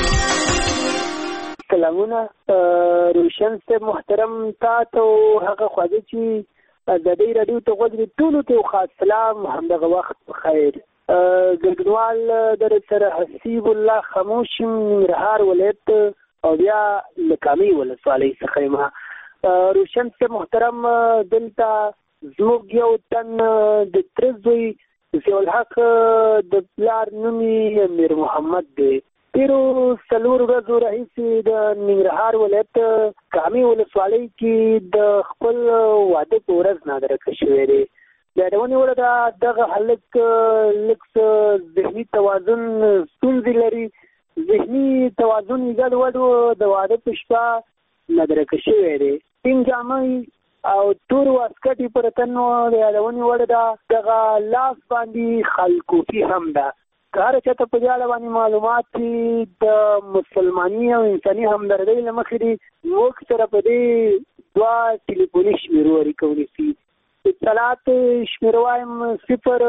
سلامونه، روشن صاحب محترم، تا ته هغه خواږه چې ازادۍ راډیو ته غوږ دي ټولو ته یو خاص سلام، همدغه وخت بخیر. ګډونوال در سره حسیب الله خاموش ننګرهار ولایت او بیا له کامې ولسوالۍ څخه یم. روشن صاحب محترم، دلته زموږ یو تن د تره زوی ضیاءالحق د پلار نوم یې امیر محمد دی. تیرو څلور ورځو راهیسې د ننګرهار ولایت کامې ولسوالۍ کې د خپل واده په ورځ نادرکه شوی دی. د یادونې وړ ده دغه هلک لږ څه ذهني توازن ستونزې لري، ذهني توازن یې ګډوډ و. د واده په شپه نادرکه شوی دی. سپین جامه او تور واسکټ یې پر تن و. د یادونې وړ ده دغه لاس باندې خلکوفي هم ده. که هر چاته په دې اړه باندې معلومات د مسلماني او انساني همدردۍ له مخې دي، موږ سره په دې دوه ټلیفوني شمېرو اړیکه ونیسي. اطلاعات شمېره وایم: صفر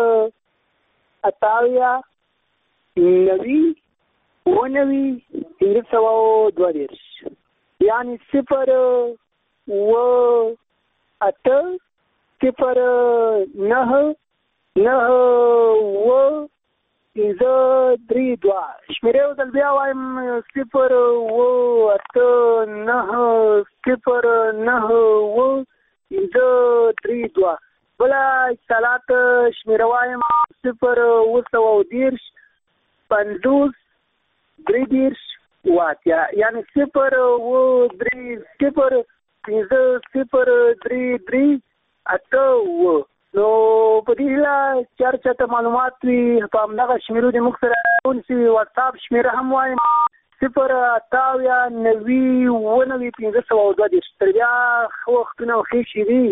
اته اویا نوي اووه نوي پنځه سوه دوه دېرش، یعنې صفر اووه اته صفر نهه نهه اووه پنځه درې دوه. شمېره یو ځل بیا وایم: صفر اووه اته نهه صفر نهه اووه پنځه درې دوه. بله اتصالات شمېره وایم: صفر اووه سوه دېرش پنځوس درې دېرش اووه اتیا، یعنې صفر اووه درې صفر پنځه صفر درې درې اته اووه. نو په دې هیله چې هر چاته معلومات وي په همدغه شمېرو د موږ سره ونیسي. واټساپ شمېره هم وایم: صفر اته اویا نوي اووه نوي پنځه سوه دوه دېرش. تر بیا ښه وختونه او ښې شېبې.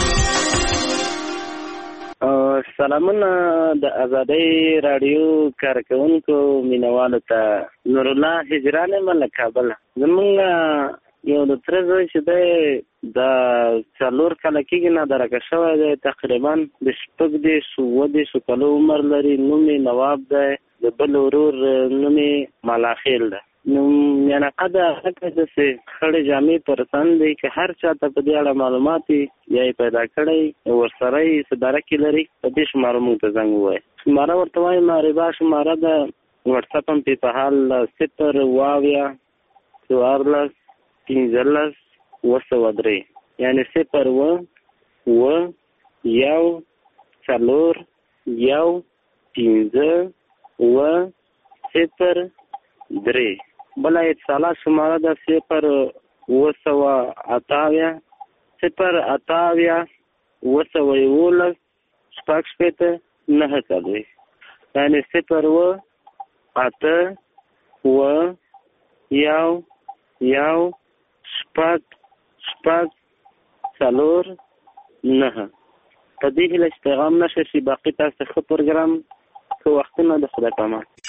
سلامونه د آزادۍ راډیو کارکونکو مینوالو ته. نور الله هجران یم له کابله. زمونږ یو د تره زوی چې دی د څلور کاله کېږي نادرکه شوی دی، تقریبا د شپږ دېرش اووه دېرشو کالو عمر لري. نوم یې نواب دی، د بل ورور نوم یې ملاخیل دی. نو میانقه د هغه د سه خړې جامې پر سن دی چې هر چا ته په دې اړه معلومات یې پیدا کړی ورسره یې صدره کې لري په دې شماره موږ ته زنګ ووایي. شماره ورته وایي معربه شماره د واتساپ هم په حال صفر واویا څوارلس پنځلس اوه سوه درې یعنې صفر اوه اوه یو څلور یو پنځه اوه صفر درې. بله اتصالات شماره ده صفر اوه سوه اتاویا صفر اتاویا اوه سوه یولس شپږ شپېته نهه څلوېښت یعنې صفر اوه اته اوه یو یو شپږ شپږ څلور نهه. په دې هیله چې پیغام نشه شي باقي تاسو ښه پروګرام ښه وختونه د خدای په امان.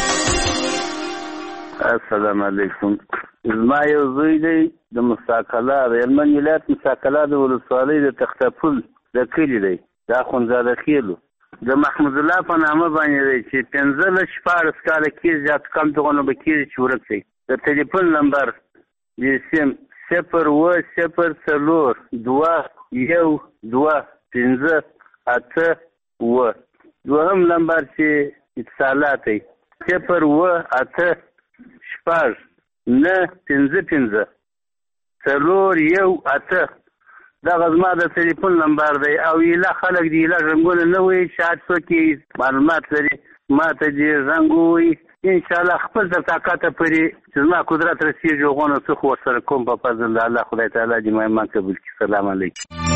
السلام علیکم. زما یو زوی دی د مستقله د هلمند ولایت مستقله د ولسوالۍ د تختپل د کلي دی د اخندزاده خیلو د محمود الله په نامه باندې دی چې پنځلس شپاړس کاله کېږي زیات کم دغونه به کېږي چې ورک دی. د ټلیفون نمبر د سیم صفر اوه صفر څلور دوه یو دوه پنځه اته اوه. دوهم نمبر چې اتصالات دی صفر اوه اته شپږ نه پنځه پنځه څلور یو اته. دغه زما د ټلیفون نمبر دی او ایله خلک د ایله رنګونه نه وایي چې هر څوک معلومات لري ما ته دې زنګ ووایي انشاءالله خپل تر طاقته پورې چې زما قدرت رسېږي هغونه څه خو ورسره کوم په فضل د الله خدای تعالی دې ما ایمان قبول کړي. سلام علیکم.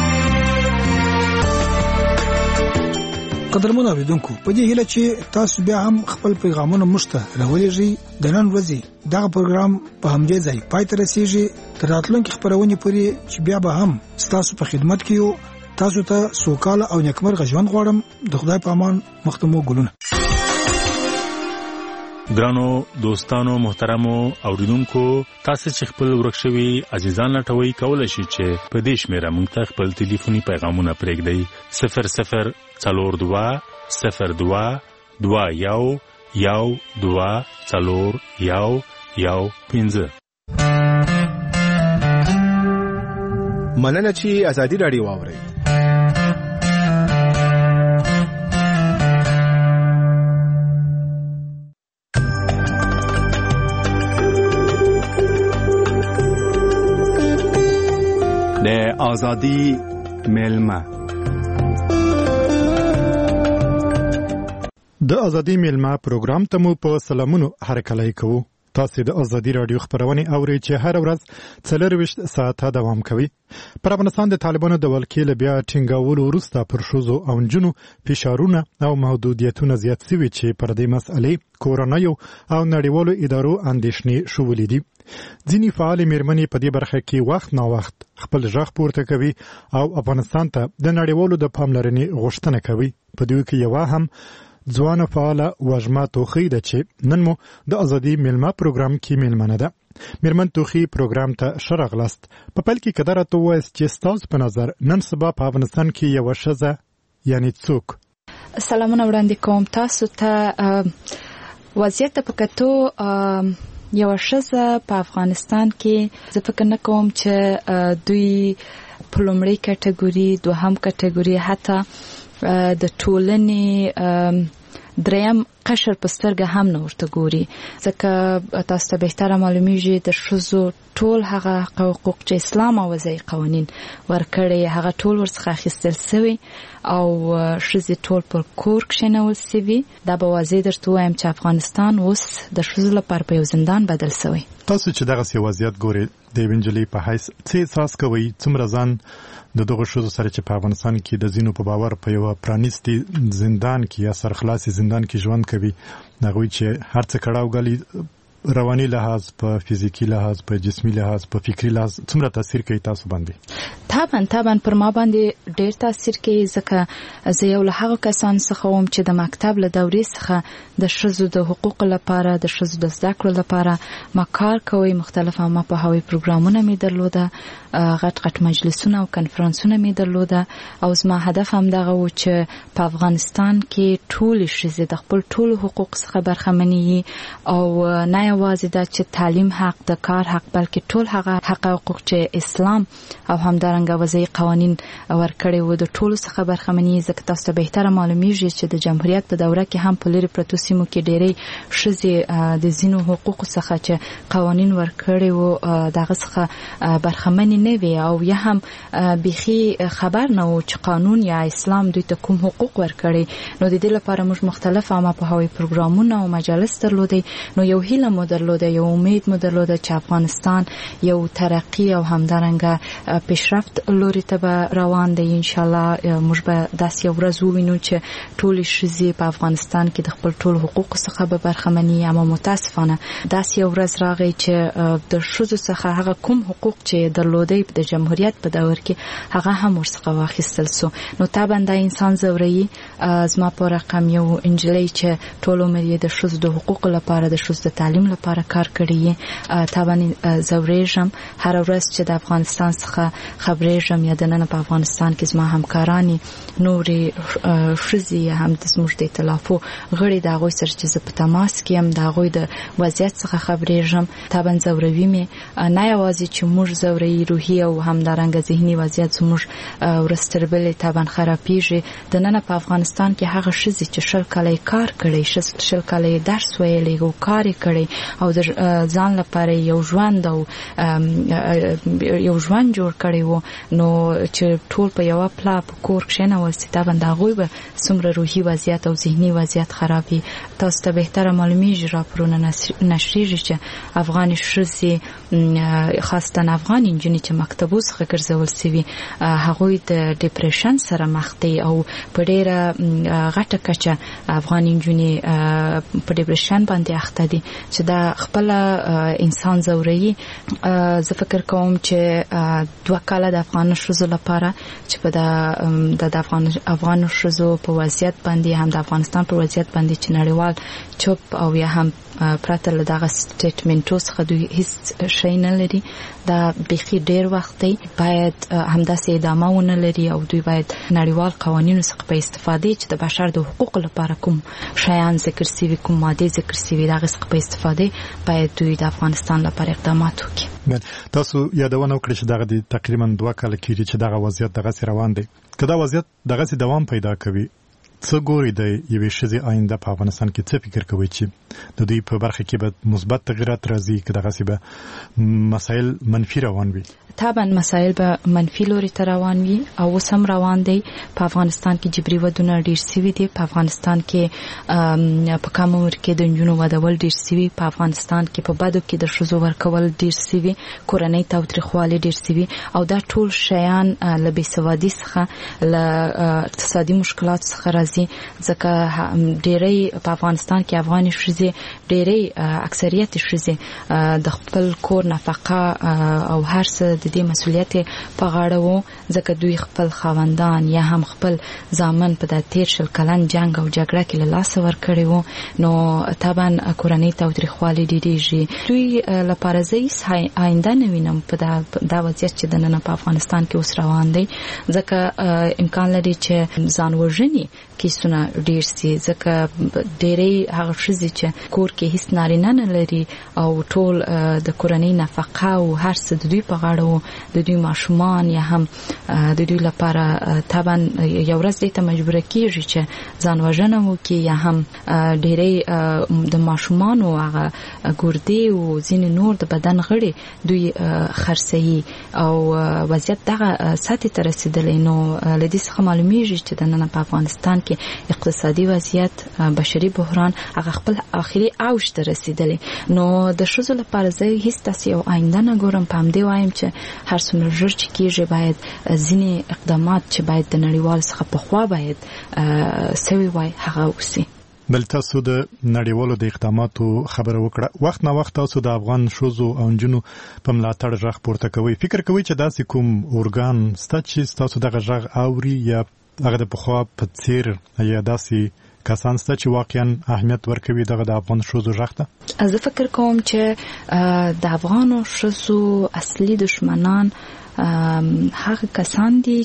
قدرمن اوریدونکو په دې هیله چې تاسو بیا هم خپل پیغامونه موږ ته راولېږئ. د نن ورځې دغه پروګرام په همدې ځای پای ته رسیږي. تر راتلونکي خپرونې پورې چې بیا به هم ستاسو په خدمت کې یو. تاسو ته سوکاله او نیکمرغه ژوند غواړم. د خدای په امان. مختمو ګلونه. ګرانو دوستانو محترمو اوریدونکو تاسو چې خپل ورکشوي عزیزان لټوي کولای شئ چې په دې شمیره موږ ته خپل ټلیفوني پیغامونه پرېږدئ صفر صفر څلور دوه صفر دوه دوه یو یو دوه څلور یو یو پنځه. مننه چې ازادي راډیو واورئ. د ازادي میلمه د ازادي میلمه پروګرام ته مو په سلامونو هرکلی کوو. تاسو د ازادي رادیو خبرونه اورئ چې هر ورځ څلرويشت ساعته دوام کوي. پر افغانستان د طالبانو د ولکې له بیا ټینګاولو وروسته پر ښځو او نجونو فشارونه او محدودیتونه زیات شوي چې پر دې مسئلې کورنیو او نړیوالو ادارو اندېښنې شولې دي. ځینې فعال میرمنې په دې برخه کې وخت نا وخت خپل ژغ پورته کوي او افغانستان ته د نړیوالو د پاملرنې غوښتنه کوي. په دې کې یو هم ځوانه فعاله وژما توخی ده چې نن مو د ازادي میلمه پروګرام کې میلمنه ده. میرمن توخی پروګرام ته شرغلست. په پل کې قدر ته وایي چې ستاسو په نظر نن سبا په افغانستان کې یو ښځه یعنی څوک. سلامونه وړاندې کوم تاسو ته. وضعیت په کتو یو ښځه په افغانستان کې زه فکر نه کوم چې دوی په لومړۍ کټګوري دوهم کټګوري حتی د ټولنې دریم قشر په سترګه هم نه ورته ګوري. ځکه تاسو ته بهتره معلومیږي د ښځو ټول هغه حقوق چې اسلام او وضعي قوانین ورکړي هغه ټول ورڅخه اخیستل شوی او ښځې ټول پر کور کښېنول شوي. دا به واضح درته وایم چې افغانستان اوس د ښځو لپاره په یو زندان بدل شوی. تاسو چې دغسې وضعیت ګورئ د یوې نجلۍ په حیث څه احساس کوئ؟ څومره ځان د دغه ښځو سره چې په افغانستان کې د ځینو په باور په یو پرانیستي زندان کې یا سرخلاصي زندان کې ژوند کوي هغوی چې هر څه کړاو ګالي رواني لحاظ په فزیکی لحاظ په جسمي لحاظ په فکری لحاظ څومره تاثیر کوي تاسو باندې؟ طبعا طبعا پر ما باندې ډېر تاثیر کوي ځکه زه یو له هغو کسانو څخه وم چې د مکتب له دورې څخه د ښځو د حقوقو لپاره د ښځو د زده کړو لپاره ما کار کوي. مختلف ما په هوی پروګرامونه مې درلوده غټ غټ مجلسونه او کنفرانسونه می درلوده او زما هدف هم دغه و چې په افغانستان کې ټول ښځې د خپل ټول حقوق څخه برخمنې او نه یوازې دا چې تعلیم حق د کار حق بلکې ټول هغه حق او حقوق چې اسلام او همدارنګه وضعي قوانین ورکړي وو د ټول څخه برخمنې. ځکه تاسو ته بهتره معلومیږي چې د جمهوریت په دوره کې هم په لري پرتو سیمو کې ډېرې ښځې د ځینو حقوقو څخه چې قوانین ورکړي وو دغه څخه برخمنې نه وي او یا هم بيخي خبر نه و چې قانون یا اسلام دوی ته کوم حقوق ورکړي. نو د دې لپاره موږ مختلف عامه پوهاوی پروګرامونه او مجالس درلودي. نو یو هیله مو درلوده، یو امید مو درلوده چې افغانستان یو ترقی او همدارنګه پیشرفت لوري ته به روان دی. ان شاء الله موږ به داسې یو ورځ ووینو چې ټول ښځې په افغانستان کې د خپل ټول حقوق څخه به برخمنې. اما متاسفانه داسې یو ورځ راغی چې د ښځو څخه هغه کوم حقوق چې درلودي د جمهوریت په دور کې هغه هم ورڅخه واخیستل سو. نو طبعا د انسان زوري زما په رقم یو انجلۍ چې ټول عمر یې د ښځو د حقوقو لپاره د ښځو د تعلیم لپاره کار کړی. طبعا زوريږم هر ورځ چې د افغانستان څخه خبرېږم یا د نن په افغانستان کې زما همکارانی نورې ښځې هم د زموږ د ائتلافو غړي د هغوی سره چې زه په تماس کې یم د هغوی د وضعیت څخه خبرېږم. طبعا زوروي مې نه یوازې چې موږ زوروي روحي او همدارنګه ذهني وضعیت زموږ ورستربلې طبعا خرابېږي. د نن په افغانستان کې هغه ښځې چې شل کاله کار کړی، شل کاله درس ویلی او کار کړی او د ځان لپاره یو ژوند او یو ژوند جوړ کړی وو، نو چې ټول په یو پلا په کور کښېناوسي طبعا د هغوی به څومره روحي وضعیت او ذهني وضعیت خرابي. تاسو ته بهتره معلومیږي راپورونه نشریږي چې افغان ښځې خاصتا افغان نجونې چې مکتبو څخه ګرځول سوي هغوی د ډیپریشن سره مخ دي او په ډیره غټه کچه افغان نجونې په ډیپریشن باندې اخته دي چې دا خپل انسان زوري. زه فکر کوم چې دوه کاله د افغان ښځو لپاره چې په د افغان افغان ښځو په وضعیت باندې هم د افغانستان په وضعیت باندې چې نړیوال چوپ او یا هم پرته له دغه سټیټمنټو څخه دوی هیڅ شی نه لري. دا بيخي ډیر وخت دی، باید همداسې ادامه ونه لري او دوی باید نړیوال قوانینو څخه په استفاده چې د بشر د حقوقو لپاره کوم شیان ذکر سوي، کوم ماده ذکر سوي، دغه څخه په استفاده باید دوی د افغانستان لپاره اقدامات وکړي. تاسو یادونه وکړئ چې دغه د تقریبا دوه کال کېږي چې دغه وضعیت دغه روان دی. که دا وضعیت دغه دوام پیدا کوي، څه ګوري د یوې ښځې آینده په افغانستان کې، څه فکر کوي چې د دوی په برخه کې به مثبت تغیرات راځي که دغسې به مسایل منفي روان وي؟ طبعا مسایل به منفي لوري ته روان وي او اوس هم روان دی. په افغانستان کې جبري ودونه ډیر سوي دي، په افغانستان کې په کم عمر کې د نجونو ودول ډیر سوي، په افغانستان کې په بدو کې د ښځو ورکول ډیر سوي، کورنۍ تاوتریخوالی ډیر سوي او دا ټول شیان له بېسوادي څخه له اقتصادي مشکلات څخه راځي. ځکه ډیری په افغانستان کې افغاني ښځې ډیری اکثریت ښځې د خپل کور نفقه او هر څه د دې مسولیت په غاړه وو، ځکه دوی خپل خاوندان یا هم خپل ځامن په د تیر شل کلن جنگ او جګړه کې له لاسه ورکړي وو. نو طبعا کورنۍ تاوتریخوالی ډیریږي. دوی لپاره زه هیڅ آینده نه وینم په دا وضعیت چې د نن په افغانستان کې اوس روان دی، ځکه امکان لري چې ځان وژنې کیسونه ډیر سي، ځکه ډیری هغه ښځې چې کور کې هیڅ نارینه نه لري او ټول د کورنۍ نفقه او هر څه د دوی په غاړه وو، د دوی ماشومان یا هم د دوی لپاره طبعا یو ورځ دې ته مجبوره کیږي چې ځان وژنه وکړي یا هم ډیری د ماشومانو هغه ګردې او ځینې نور د بدن غړي دوی خرڅوي او وضعیت دغه سطحې ته رسېدلی. نو له دې څخه معلومیږي چې د نن په افغانستان کې اقتصادي وضعیت، بشري بحران هغه خپل آخري اوج ته رسېدلی. نو د ښځو لپاره زه هیڅ داسې یو آینده نه ګورم. په همدې وایم چې هر څومره ژر چې کېږي باید ځینې اقدامات چې باید د نړیوالو څخه پخوا باید سوي وای هغه وسي. بل تاسو د نړیوالو د اقداماتو خبره وکړه. وخت نه وخت تاسو د افغان ښځو او نجونو په ملاتړ غږ پورته کوئ. فکر کوئ چې داسې کوم ارګان سته چې تاسو دغه غږ اوري یا هغه د پخوا په څیر یا داسې کسان سته چې واقعا اهمیت ورکوي دغه د افغان ښځو غږ ته؟ زه فکر کوم چې د افغانو ښځو اصلي دشمنان هغه کسان دي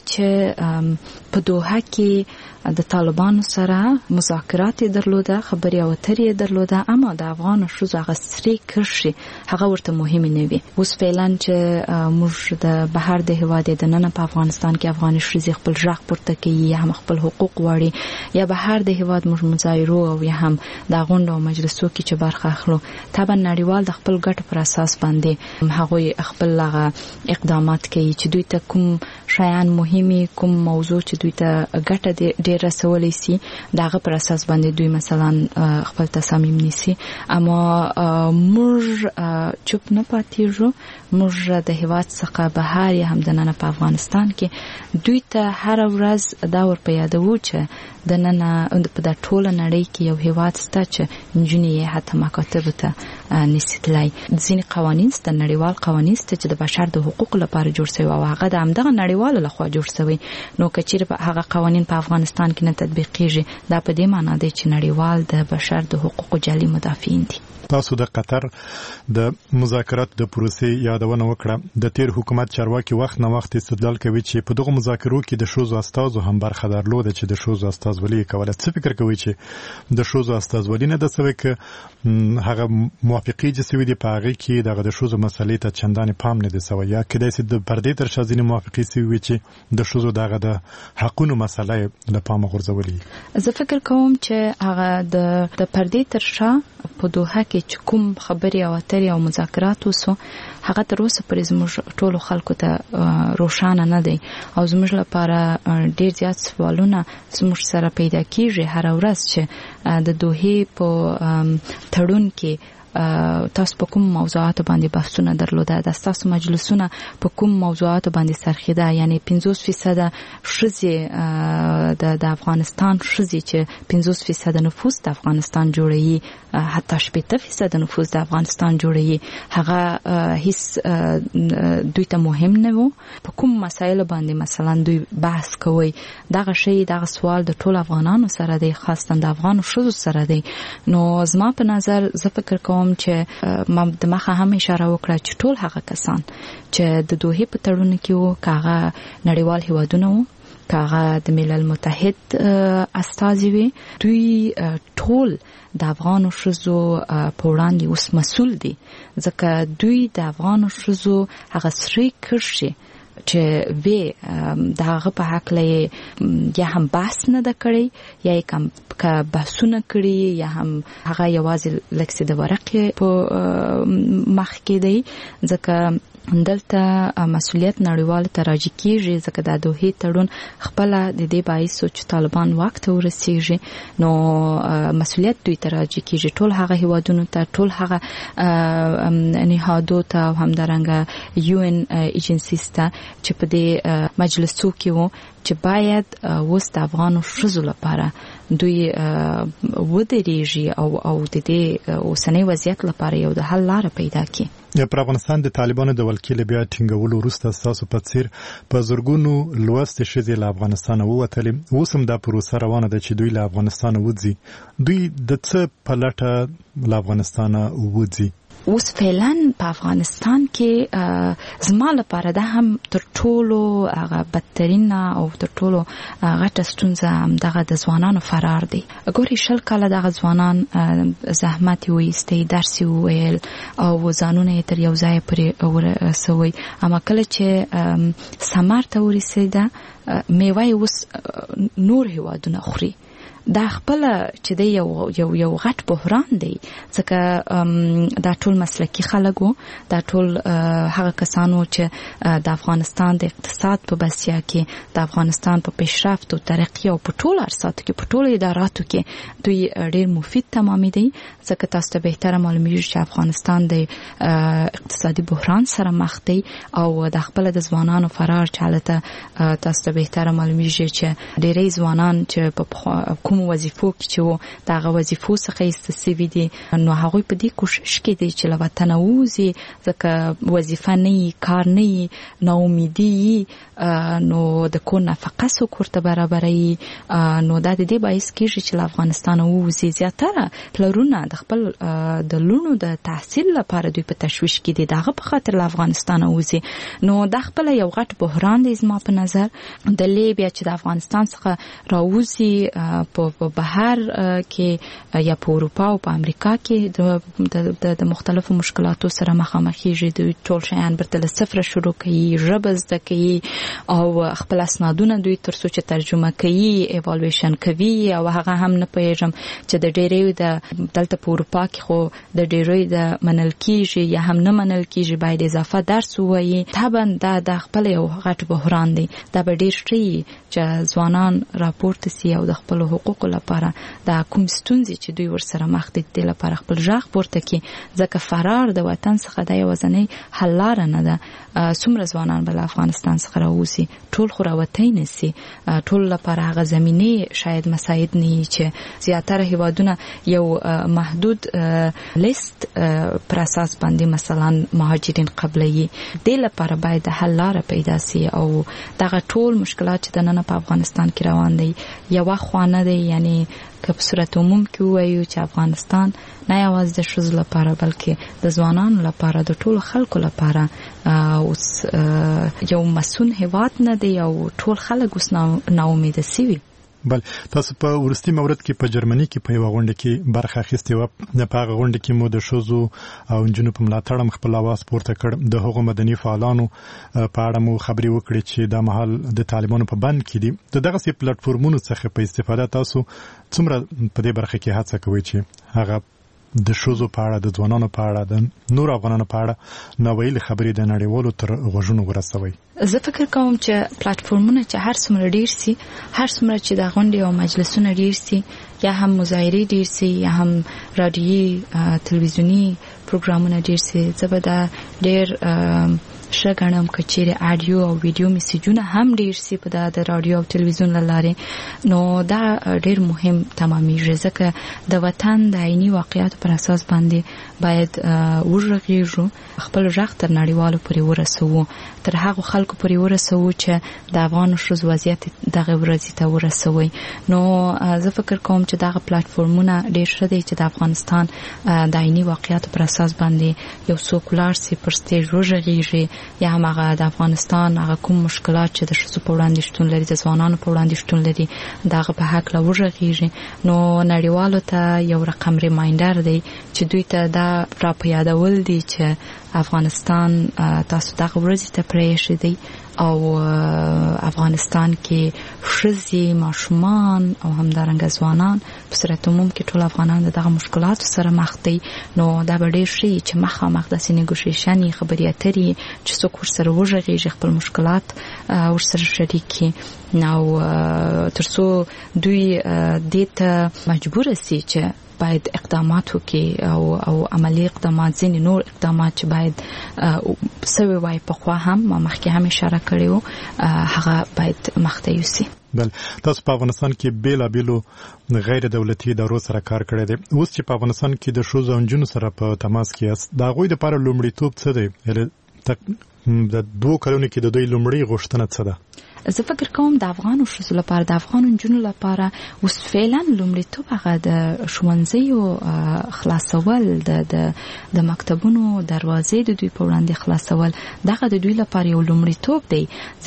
چې په دوحه کې د طالبانو سره مذاکرات درلوده، خبري او اترې درلوده، اما د افغان شوزو هغه سری کرشي هغه ورته مهم نه وي. اوس فعلا چې موږ د بهر د هواد د نن په افغانستان کې افغان شوزي خپل ژغ پورته کوي یا هم خپل حقوق غواړي یا بهر د هواد موږ مظاهرو او یا هم د غونډو او مجلسو کې چې برخه اخلو، طبعا نړیوال د خپل ګټ پر اساس باندې هغه خپل اقدامات کوي چې دوی ته کوم شیان مهمي، کوم موضوع چې دوی ته ګټه ډېر رسولای سي، دغه پر اساس باندې دوی مثلا خپل تصامیم نیسي. اما موږ چوپ نه پاتېږو، موږ د هیواد څخه بهر یا هم د نن په افغانستان کې دوی ته هر ورځ دا ور په یادو چې د نن په د ټوله نړۍ کې یو هیواد سته چې نجونې حتی مکاتب ته نسیتلای. ځینې قوانین ست نړیوال قوانین ست چې د بشر د حقوقو لپاره جوړ شوی او هغه د همدغه نړیوالو لخوا جوړ شوی. نو کچیر په هغه قوانین په افغانستان کې نه تطبیقیږي، دا په دې معنی دی چې نړیوال د بشر د حقوقو جعلي مدافعین دي. تاسو د قطر د مذاکرات د پروسې یادونه وکړه. د تیر حکومت چارواکي وخت نه وخت استدلال کوي چې په دغه مذاکرو کې د شوزو استازو هم برخه درلوده چې د شوزو استازولي کوله. څه فکر کوي چې د شوزو استازولي نه د سوي ک هغه موافقي چې سوي دی په هغه کې دغه د شوزو مسلې ته چندان پام نه دی سوی، یا کله چې د پردې تر شازینې موافقي سوي چې د شوزو دغه د حقونو مسله له پام غورځولي؟ زه فکر کوم چې هغه د د پردې تر شا په دوحه کې چې کوم خبري او اترې او مذاکرات وسو هغه تر اوسه پرې زموږ ټولو خلکو ته روښانه نه دی او زموږ لپاره ډېر زیات سوالونه زموږ سره پیدا کیږي هر ورځ چې د دوحې په تړون کې تاسو په کوم موضوعات باندې بحثونه درلوده، د تاسو مجلسونه په کوم موضوعات باندې سرخیده، یعنی پنځوس فیصد شذې د د افغانستان شذې چې پنځوس فیصد نفوس د افغانستان جوړوي، حتی شپږ فیصد نفوس د افغانستان جوړوي، هغه هیڅ دوی ته مهم نه وو. په کوم مسایل باندې مثلا دوی بحث کوي، دغه شی دغه سوال د ټول افغانانو سره دی، خاصه د افغانو شذو سره دی. نو زما په نظر زه فکر کوم چې ما د مخه هم اشاره وکړه چې ټول هغه کسان چې د دوحې په تړون کې وو، کاغه نړیوال هیوادونه وو، کاغه د ملل متحد استازي وي، دوی ټول د افغانو شذو په وړاندې اوس مسؤل دي، ځکه دوی د افغانو شذو هغه سری کرشي چې وی دغه په حق لې یا هم بحث نه د کړی یا کوم کا بحثونه کړی یا هم هغه یوازې لکه د ورقې په مخ کې دی، ځکه دلته مسؤلیت نړیوال ته راځي کیږي، ځکه د دوحې تړون خپل د دې باعث چې طالبان وخت ورسیږي، نو مسؤلیت دوی ته راځي کیږي ټول هغه هیوادونو ته، ټول هغه نهادو ته او همدارنګه یو ان ایجنسیز ته چې په دې مجلسو کې وو چې باید اوس د افغانو شذو لپاره دوی ودرېږي او او د دې اوسنۍ وضعیت لپاره یو د حل لاره پیدا کړي. په افغانستان د طالبانو د ولکې بیا ټینګولو وروسته تاسو په څیر په زورګونو لوستې ښځې له افغانستان ووتلې، اوس هم دا پروسه روانه ده چې دوی له افغانستان وځي. دوی د څه په لټه له افغانستان وځي؟ اوس فعلا په افغانستان کې زما لپاره ده هم تر ټولو هغه بدترین او تر ټولو غټه ستونزه هم دغه د ځوانانو فرار دی. ګوري شل کاله دغه ځوانان زحمت وایستي، درس ویل او ځانونه تر یو ځای پرې ورسوي، اما کله چې ثمر ته ورسېده میوه اوس نور هیوادونه خوري. دا خپل چې دی یو یو یو غټ بحران دی، ځکه دا ټول مسلکي خلک وو، دا ټول هغه کسانو چې د افغانستان د اقتصاد په بسیا کې، د افغانستان په پیشرفت او ترقی او په ټول ارساتو کې، په ټول اداراتو کې دوی ډېر مفید تمامېدي، ځکه تاسو ته بهتره معلومیږي چې افغانستان د اقتصادي بحران سره مخ دی او د خپل د ځوانانو فرار چې حالته تاسو ته بهتره معلومیږي چې ډېری ځوانان چې په کوم وظیفو کې چې دا غو وظیفو څخه استسوي دي نو هغه په دې کوشش کې دي چې لوطن ووزي ځکه وظیفه نه کار نه نو امیدي نو د کو نفقه سو کوړه برابرې نو دا د دې باعث کېږي چې افغانستان ووزي زیاتره پلرونه د خپل د لونو د تحصیل لپاره دوی په تشویش کې دي دغه په خاطر افغانستان ووزي نو د خپل یو غټ بحران دی زما په نظر د لیبیا چې د افغانستان څخه راوځي په بهر کې یا په اروپا او په امریکا کې د د مختلفو مشکلاتو سره مخامخ کیږي دوی ټول شیان برتل صفر شروع کوي ربز د کوي او خپل اسنادونه دوی ترڅو چې ترجمه کوي ایوالویشن کوي او هغه هم نه پېژم چې د ډېرې د دلته په اروپا کې خو د ډېرې د منل کیږي یا هم نه منل کیږي باید اضافه درس وایي طبعا دا د خپل یو غټ بحران دی دا به ډېر شي چې ځوانان راپورته سي او د خپل حقوقو لپاره د کوم ستونزې چې دوی ورسره مخ دي د لپاره خپل ژغ پورته کړي ځکه فرار د وطن څخه د یوازنۍ حل لار نه ده څومره ځوانان بل افغانستان څخه راوځي ټول خو راوتی نه سي ټول لپاره هغه زمینه شاید مساعد نه چې زیاتره هیوادونه یو محدود لیست پر اساس باندې مثلا مهاجرین قبلي د لپاره باید حل لار پیدا سي او دغه ټول مشکلات چې د نن په افغانستان کې روان دي یو خوانه دي یعنی که په صورت عموم کې وایو چې افغانستان نه یوازې د ښځو لپاره بلکې د ځوانانو لپاره د ټولو خلکو لپاره اوس یو مسون هیواد نه دی او ټول خلک اوس ناامیده سوي بل تاسو په ورستي مورد کې په جرمني کې په یو غونډه کې برخه اخیستې و د پاغه غونډه کې مو د شوزو او جنوب په ملاتړ خپل आवाज پورته کړ د هغو مدني فعالانو په اړه مو خبري وکړې چې د محل د طالبانو په بند کې دي د دغه سي پلیټ فارمونو څخه په استفاده تاسو څومره په دې برخه کې هڅه کوي چې هغه د شوزو په اړه د ځوانانو په اړه د نور افغانانو په اړه نو ویل خبرې د نړیوالو تر غوږونو ورسوي زه فکر کوم چې پلیټ فارمونه چې هر څومره ډیر سي هر څومره چې د غونډې او مجلسونه ډیر سي یا هم مظاهرې ډیر سي یا هم رادیوي تلویزیونی پروګرامونه ډیر سي زبدا ډیر شګنم کچېره اډیو او ویډیو میسجونه هم ډیر سي په د رادیو او تلویزیون لاره نو دا ډیر مهم تمامي ځکه د وطن د عیني واقعیت پر اساس باندې باید ورغېږو خپل ژغ تر نړیوالو پورې ورسوو تر هغه خلکو پورې ورسوو چې د افغان شوز وضعیت دغه ورځې ته ورسوي نو زه فکر کوم چې دغه پلیټ فارمونه ډیر ښه دي چې د افغانستان د عیني واقعیت پر اساس باندې یو سوکولار سي پر سټیج ورغېږي یا هم هغه د افغانستان هغه کوم مشکلات چې د شخصو په وړاندې شتون لري د ځوانانو په وړاندې شتون لري دغه په حق لا ورغېږي نو نړیوالو ته یو رقم ریمایندر دی چې دوی ته دا را په یادول دي چې افغانستان تاسو دغه ورځې ته پرېښی دی او افغانستان کې ښځې ماشومان او همدارنګه ځوانان په صورت عموم کې ټول افغانان دغه مشکلاتو سره مخ دي نو دا به ډېر ښه چې مخامخ داسې نیګوشیشن خبرې اترې چې څوک ورسره وغږېږي خپل مشکلات ورسره شریک کړي نو تر څو دوی دې ته مجبور سي چې باید اقدامات وکړي او او عملی اقدامات ځینې نور اقدامات چې باید سوي وای په خوا هم ما مخکې هم اشاره کړې وو هغه باید مخته یوسي بل تاسو په افغانستان کې بیل بیلو غیر دولتي ادارو سره کار کړی دی اوس چې په افغانستان کې د شوزو انجونو سره په تماس کې است دا غوي د لپاره لومړیتوب څه دی د دوه کلونو کې د دوی لومړی غوښتنه څه ده زه فکر کوم د افغانو ښځو لپاره د افغانو نجونو لپاره اوس فعلا لومړیتوب هغه د ښوونځیو خلاصول د د مکتبونو دروازې د دوی په وړاندې خلاصول دغه د دوی لپاره یو لومړیتوب دی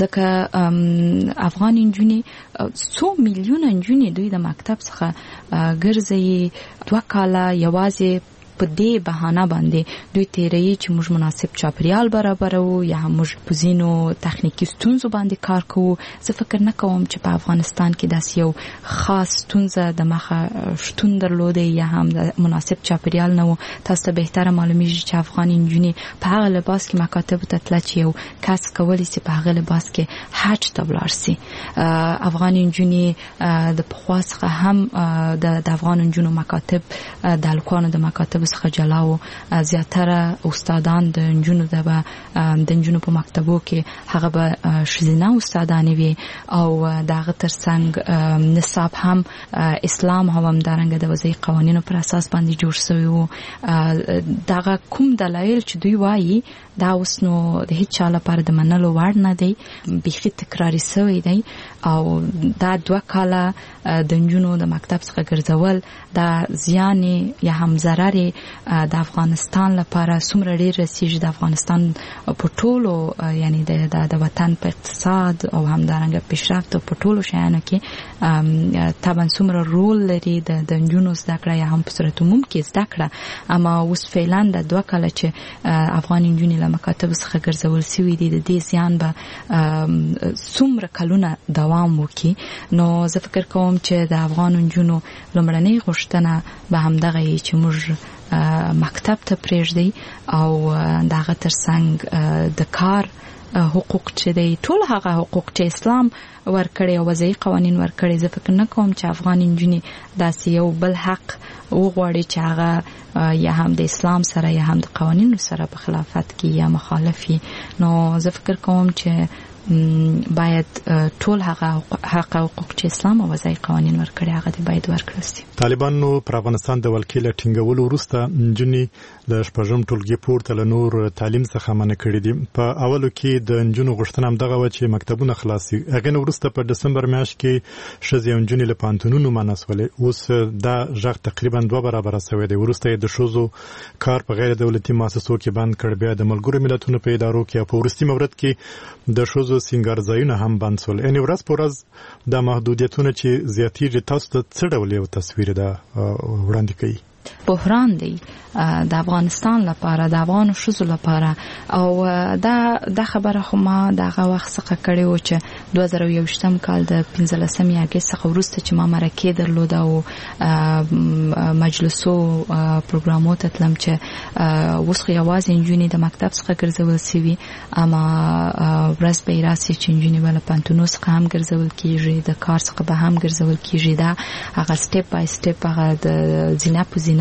ځکه افغان نجونې څو میلیونه نجونې دوی د مکتب څخه ګرځي دوه کاله یوازې په دې بهانه باندې دوی تیرې چې موږ مناسب چاپریال برابرو یا موږ په زینو تخنیکی ستونزو باندې کار کوو زه فکر نه کوم چې په افغانستان کې داسې یو خاص ستونزه د مخه شتون درلوده یا هم د مناسب چاپریال نه و تاسو ته بهتره معلومیږي چې افغان نجونې په هغه لباس کې مکاتب ته تلل چې یو کس کولی چې په هغه لباس کې حج ته ولاړ شي افغان نجونې د پخوا څخه هم د افغان نجونو مکاتب د الکوانو د مکاتب څخه جلا و. زیاتره استادان د نجونو د د نجونو په مکتبو کې هغه به ښځینه استادانې وي او دغه ترڅنګ نصاب هم اسلام هم همدارنګه د وضعي قوانینو پر اساس باندې جوړ شوی و. دغه کوم دلایل چې دوی وایي دا اوس نو د هیڅ چا لپاره د منلو وړ نه دی، بیخي تکراري شوی دی او دا دوه کاله د نجونو د مکتب څخه ګرځول دا زیان یا هم ضرر د افغانستان لپاره څومره ډیر رسیږي، د افغانستان په ټولو یعنی د د وطن په اقتصاد او همدارنګه پیشرفت او په ټولو شیانو کې طبعا څومره رول لري د د نجونو زده کړه یا هم په صورت عموم کې زده کړه. اما اوس فعلا د دوه کاله چې افغان نجونې له مکاتب څخه ګرځول شوي دي د دې زیان به څومره کلونه دوام وکړي. نو زه فکر کوم چې د افغان نجونو لومړنۍ غوښتنه به همدغه وي چې موږ مکتب ته پرېږدي او دغه ترڅنګ د کار حقوق چې دی ټول هغه حقوق چې اسلام ورکړي او وضعي قوانین ورکړي، زه فکر نه کوم چې افغان نجونې داسې یو بل حق وغواړي چې هغه یا هم د اسلام سره یا هم د قوانینو سره په خلافت کې یا مخالفي. نو زه فکر کوم چې باید ټول هغه حق او حقوق چې اسلام او وضعي قوانین ورکړي هغه دې باید ورکړل شي. طالبانو پر افغانستان د ولکې له ټینګولو وروسته نجونې د شپږم ټولګي پورته له نور تعلیم څخه منع کړي دي. په اولو کې د نجونو غوښتنه همدغه وه چې مکتبونه خلاص شي. هغې نه وروسته په ډسمبر میاشت کې ښځې او نجونې له پوهنتونونو منع شولې. اوس دا غږ تقریبا دوه برابره شوی دی. وروسته یې د ښځو کار په غیر دولتي مؤسسو کې بند کړ، بیا د ملګرو ملتونو په ادارو کې او په وروستي مورد کې د ښځو سینګار ځایونه هم بند شول. یعنې ورځ په ورځ دا محدودیتونه چې زیاتېږي، تاسو ته څه ډول یو تصویر ده وړاندې کوي؟ بحران دی د افغانستان لپاره، د افغان ښځو لپاره. او دا د خبره خو ما دغه وخت څخه کړې و چې دوه زره یوویشتم کال د پنځلسمې اګست څخه وروسته چې ما مرکې درلوده او مجلسو پروګرامو ته تلم چې اوس خو یوازې نجونې د مکتب څخه ګرځول شوي، اما ورځ به یې راسي چې نجونې به له پوهنتونو څخه هم ګرځول کېږي، د کار څخه به هم ګرځول کېږي. دا هغه سټیپ بای سټیپ هغه د زینه په زینه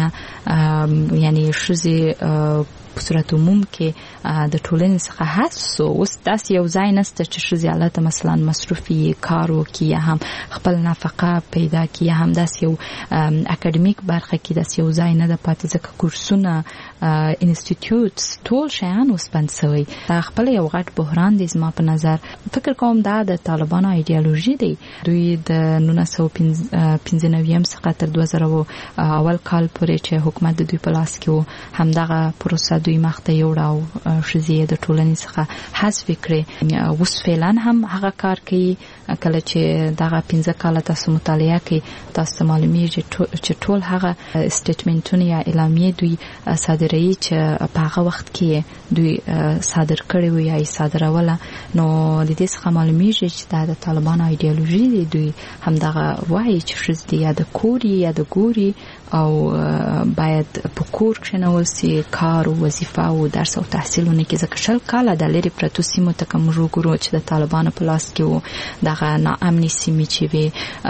یعنی ښځې په صورت عموم کې د ټولنې څخه حذف شو. اوس داسې یو ځای نشته چې ښځې هلته مثلا مصروفي کار وکړي یا هم خپل نفقه پیدا کړي یا هم داسې یو اکاډمیک برخه کې داسې یو ځای نه ده پاتې، ځکه کورسونه انسټیټیوټس ټول شیان اوس بند شوی. دا خپل یو غټ بحران دی. زما په نظر فکر کوم دا د طالبانو ایډیالوژي دی. دوی د نولس سوه پنځه نوي څخه تر دوه زره اول کال پورې چې حکومت د دوی په لاس کې و همدغه پروسه دوی مخته یوړه او ښځې د ټولنې څخه حذف کړې. اوس فعلا هم هغه کار کوي. کله چې دغه پنځه کاله تاسو مطالعه کوي تاسو ته معلومیږي چې ټول هغه سټیټمنټونه یا اعلامیې دوی صادروي چې په هغه وخت کې دوی صادر کړي وي یا یې صادروله. نو د دې څخه معلومیږي چې دا د طالبانو ایډیالوژي دی. دوی همدغه وایي چې ښځې یا د کور یا د ګوري او باید په کور کښېنول سي، کار او وظیفه او درس او تحصیلونه کې. ځکه شل کاله د لرې پرتو سیمو ته که موږ وګورو چې د طالبانو په لاس کې و، دغه ناامنې سیمې چې وې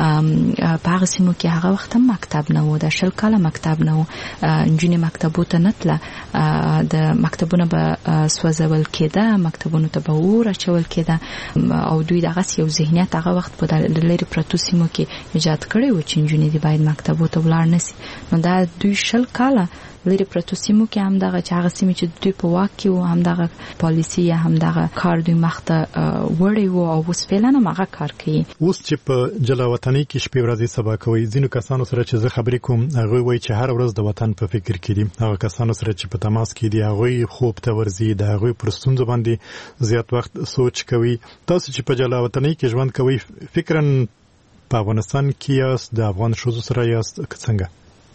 په هغه سیمو کې هغه وخت هم مکتب نه و، د شل کاله مکتب نه و. نجونې مکتبو ته نه تله، د مکتبونه به سوځول کېده، مکتبونو ته به اور اچول کېده او دوی دغسې یو ذهنیت هغه وخت په لرې پرتو سیمو کې ایجاد کړی و چې نجونې دې باید مکتبو ته ولاړ نه سي. نو دا دوی شل کاله لري پرتو سیمو کې هم دغه چې هغه سیمې چې دوی په واک کې و هم دغه پالیسي یا هم دغه کار دوی مخته وړی و او اوس فعلا هم هغه کار کوي. اوس چې په جلا وطنۍ کې شپې ورځې سبا کوي، ځینو کسانو سره چې زه خبرې کوم هغوی وایي چې هر ورځ د وطن په فکر کې دي. هغه کسانو سره چې په تماس کې دي هغوی خوب ته ورځي، د هغوی پر ستونزو باندې زیات وخت سوچ کوي. تاسو چې په جلا وطنۍ کې ژوند کوئ فکراً په افغانستان کې یاست، د افغان ښځو سره یاست که څنګه؟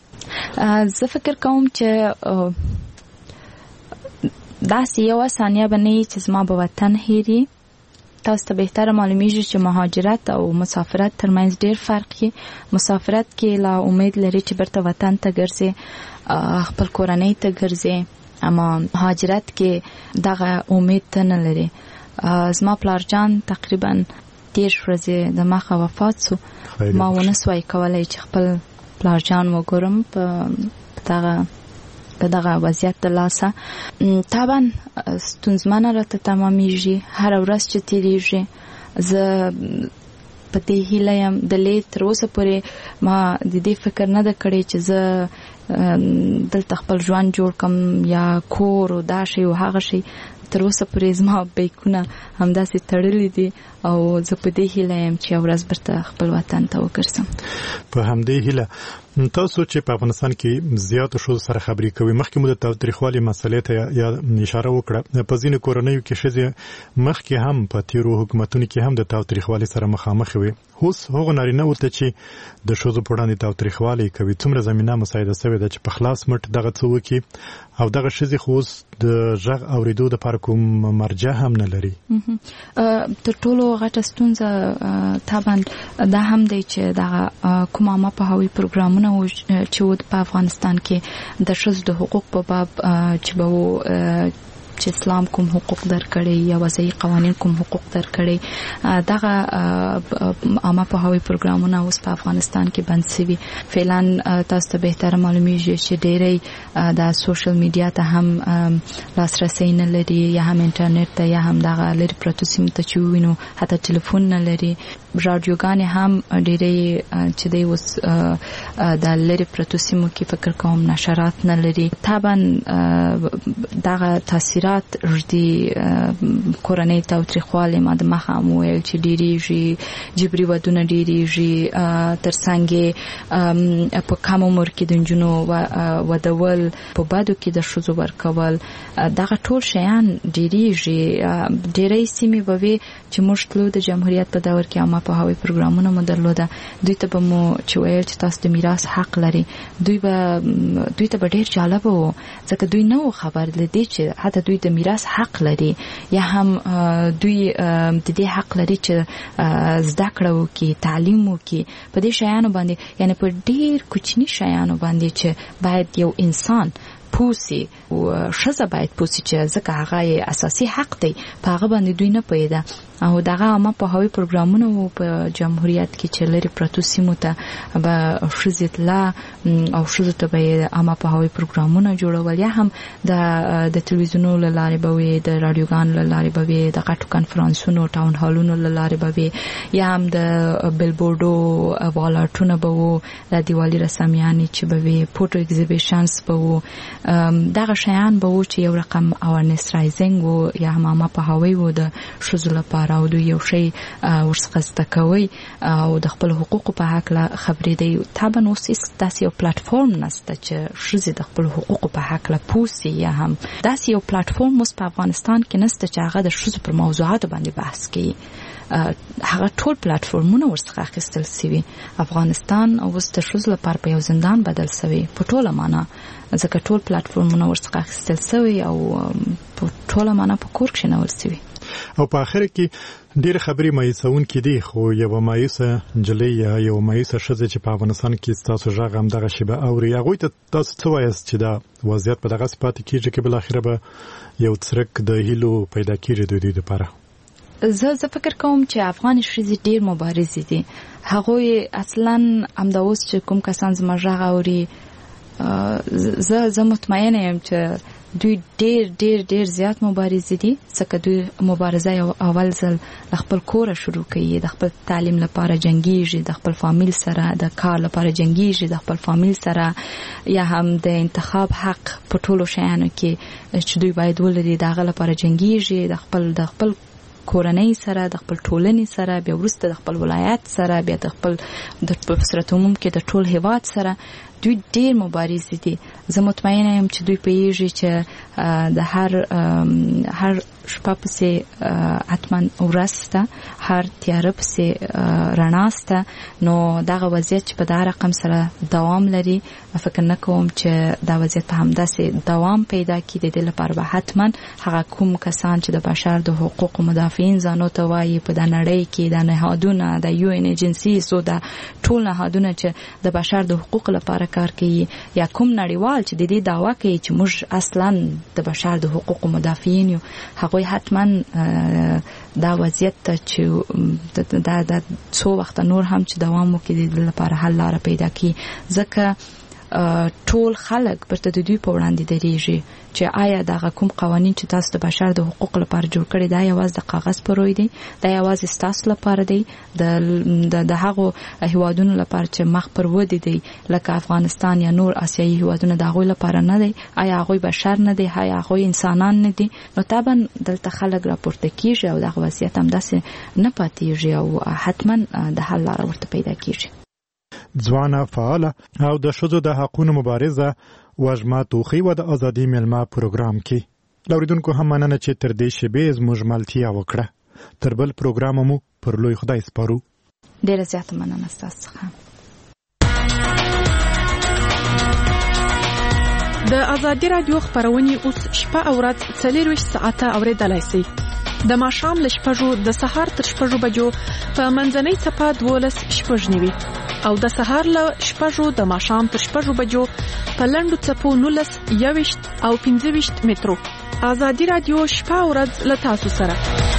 زه فکر کوم چې داسې یوه ثانیه به نه وي چې زما به وطن هېري. تاسو ته بهتره معلومیږي چې مهاجرت او مسافرت ترمنځ ډېر فرق دی. مسافرت کې لا امید لري چې بیرته وطن ته ګرځي، خپل کورنۍ ته ګرځي، اما مهاجرت کې دغه امید ته نه لري. زما پلارجان تقریبا دېرش ورځې د مخه وفات شو. ما ونه سوای کولی چې خپل پلارجان وګورم په دغه په دغه وضعیت د لاسه طبعا ستونزمنه راته تمامیږي هر ورځ چې تیریږي زه په دې هیله یم د لې تر اوسه پورې ما د دې فکر نه ده کړی چې زه دلته خپل ژوند جوړ کم یا کور او دا شی او هغه شی تر اوسه پورې زما بیکونه همداسې تړلي دي او زه په دې هیله یم چې یو ورځ بیرته خپل وطن ته وګرځم. په همدې هیله تاسو چې په افغانستان کې زیاتو شو سره خبرې کوي مخکې مو د تاوتریخوالي مسلې ته یا اشاره وکړه په ځینو کورنیو کې ښځې مخکې هم په تیرو حکومتونو کې هم د تاوتریخوالي سره مخامخ وي اوس هغه نارینه ورته چې د ښځو په وړاندې تاوتریخوالي کوي څومره زمينه مساعده شوې ده چې په خلاص مټ دغه څه وکړي او دغه ښځې خو اوس د غږ اوریدو لپاره کوم مرجع هم نه لري. تر ټولو غټه ستونزه طبعا دا هم دی چې دغه کوم عامه پوهاوی پروګرامونه چې په افغانستان کې د ښځو د حقوق په باب چې به چې اسلام کوم حقوق درکړي یا وضعي قوانين کوم حقوق درکړي دغه عامه پوهاوی پروګرامونه اوس په افغانستان کې بند شوي. فعلا تاسو ته به تر معلومیږي چې ډېری د سوشل میډیا ته هم لاسرسي نه لري یا هم انټرنیټ ته یا هم دغه لري پروتو سیم ته چې وینو حتی ټلیفون نه لري. رادیوګانې هم ډېری چې دی اوس د لري پروتو سیمو کې فکر کوم نشرات نه لري. طبعا دغه تاثیرات ردی کورنۍ تاوتریخوالی ما د مخه مو ویل چې ډیریږي جبري ودونه ډیریږي ترڅنګ په کم عمر کې د نجونو ودول په بادو کې د ښځو ورکول دغه ټول شیان ډیریږي. ډیری سیمې به وي چې موږ تلو د جمهوریت په دور کې عامه پوهاوی پروګرامونه مو درلوده دوی ته به مو چې ویل چې تاسو د میراث حق لري دوی به دوی ته به ډیر جالب وو ځکه دوی نه خبر لدی چې حتی دوی د میراث حق لري یا هم دوی د دې حق لري چې زده کړه وکړي تعلیم وکړي په دې شیانو باندې یعنی په ډیر کوچني شیانو باندې چې باید یو انسان پوسی او شزه باید پوسی چې ځکه هغه اساسي حق دی په هغه باندې دوی نه پیدا او دغه عامه پوهاوی پروګرامونه په جمهوریت کې چې لري پروتو سیمو ته به شزت لا او شزه ته به عامه پوهاوی پروګرامونه جوړول یا هم د د تلویزیونونو لاره به وي د رادیوګانو لاره به وي د غټو کانفرنسونو ټاون هالونو لاره به وي یا هم د بلبورډو والارټونه به وو د دیوالي رسامیانې چې به وي فوټو ایگزیبیشنز به وو دغه شیان به وو چې یو رقم اورنس رایزینګ وو یا هم عامه پوهاوی وو د شزو لپاره او دوی یو شی ورڅخه زده کوي او د خپل حقوقو په حق له خبرې دی. طبعا اوس داسې یو پلیټفارم نشته چې ښځې د خپل حقوقو په حق له پوسي یا هم داسې یو پلیټفارم اوس په افغانستان کې نشته چې هغه د ښځو پر موضوعاتو باندې بحث کوي. هغه ټول پلیټفارمونه ورڅخه اخیستل شوي. افغانستان اوس د ښځو لپاره په یو زندان بدل شوی په ټوله معنا ځکه ټول پلیټفارمونه ورڅخه اخیستل شوي او په ټوله معنا په کور کې نه ورسوي. او په اخر کې ډېر خبرې مایوسون کې دي خو یو مایوسه نجلۍ یا یو مایوسه ښځه چې په افغانستان کې ستاسو غږ هم دغه شی به اوري هغوی ته تاسو څه وایاست چې دا وضعیت په دغه پاتې کېږي چې بالاخره به یو څرک د هیلو پیدا کېږي د دوی لپاره؟ زه زه فکر کوم چې افغان ښځې ډېر مبارزې دي. هغوی اصلا همدا اوس چې کوم کسان زما غږ اوري زه زه مطمئنه یم چې دوی ډیر ډیر ډیر زیات مبارزې دي ځکه دوی مبارزه یو اول ځل خپل کور شروع کوي د خپل تعلیم لپاره جنگیږي د خپل فامیل سره د کار لپاره جنگیږي د خپل فامیل سره یا هم د انتخاب حق په ټولو شیانو کې چې دوی باید ولري دغه لپاره جنگیږي د خپل د خپل کورنۍ سره د خپل ټولنې سره بیا وروسته د خپل ولایت سره بیا د خپل د صورت عموم کې د ټول هیواد سره دوی ډیر مبارزې دي. زه مطمئنه یم چې دوی پیږي چې د هر هر شپه پسې اتمن ورسته هر تیاره پسې رڼاسته نو دغه وضعیت چې په دا رقم سره دوام لري فکر نه کوم چې دا وضعیت په همداسې دوام پیدا کړي. د دې لپاره به حتما هغه کوم کسان چې د بشر د حقوقو مدافعین ځانو ته وایي په د نړۍ کې د نهادونه د یو ان ایجنسیز او د ټول نهادونه چې د بشر د حقوقو لپاره کار کوي یا کوم نړیوال چې د دې دعوا کوي چې موږ اصلا د بشر د حقوقو مدافعین یو هغه حتما دا وضعیت چې دا د څو وخت نور هم چې دوام وکړي د لپاره حل لاره پیدا کړي ځکه ټول خلک برته د دوی په وړاندې درېږي چې آیا دغه کوم قوانین چې تاسو د بشر د حقوق لپاره جوړ کړي دا یوازې د کاغذ پر روی دی دا یوازې ستاسو لپاره دی د د هغو هیوادونو لپاره چې مخ پر ودی دی لکه افغانستان یا نور آسیایي هیوادونه د هغوی لپاره نه دی آیا هغوی بشر نه دی آیا هغوی انسانان نه دي نو طبعا دلته خلک راپورته کیږي او دغه وضعیت هم داسې نه پاتېږي او حتما د حل لاره ورته پیدا کیږي. ځوانه فعاله او د ښځو د حقونو مبارزه وژما توخی و د ازادي ملما پروګرام کې لوریدونکو هم مننه چې تر دې شیبې زموږ ملتیا وکړه. تر بل پروګرام مو پر لوی خدای سپارو. ډیره زیاته مننه ستاسو څخه. د ازادي رادیو خبرونه اوس شپه او ورځ څلور ساعته اوریدلای شئ. د ماښام له شپږو د سهار تر شپږو بجو په منځنۍ څپه دولس شپږ نیوي او د سهار له شپږو د ماښام تر شپږو بجو په لنډو څپو نولس یوویشت او پنځه ویشت مترو. ازادي رادیو شپه او ورځ له تاسو سره.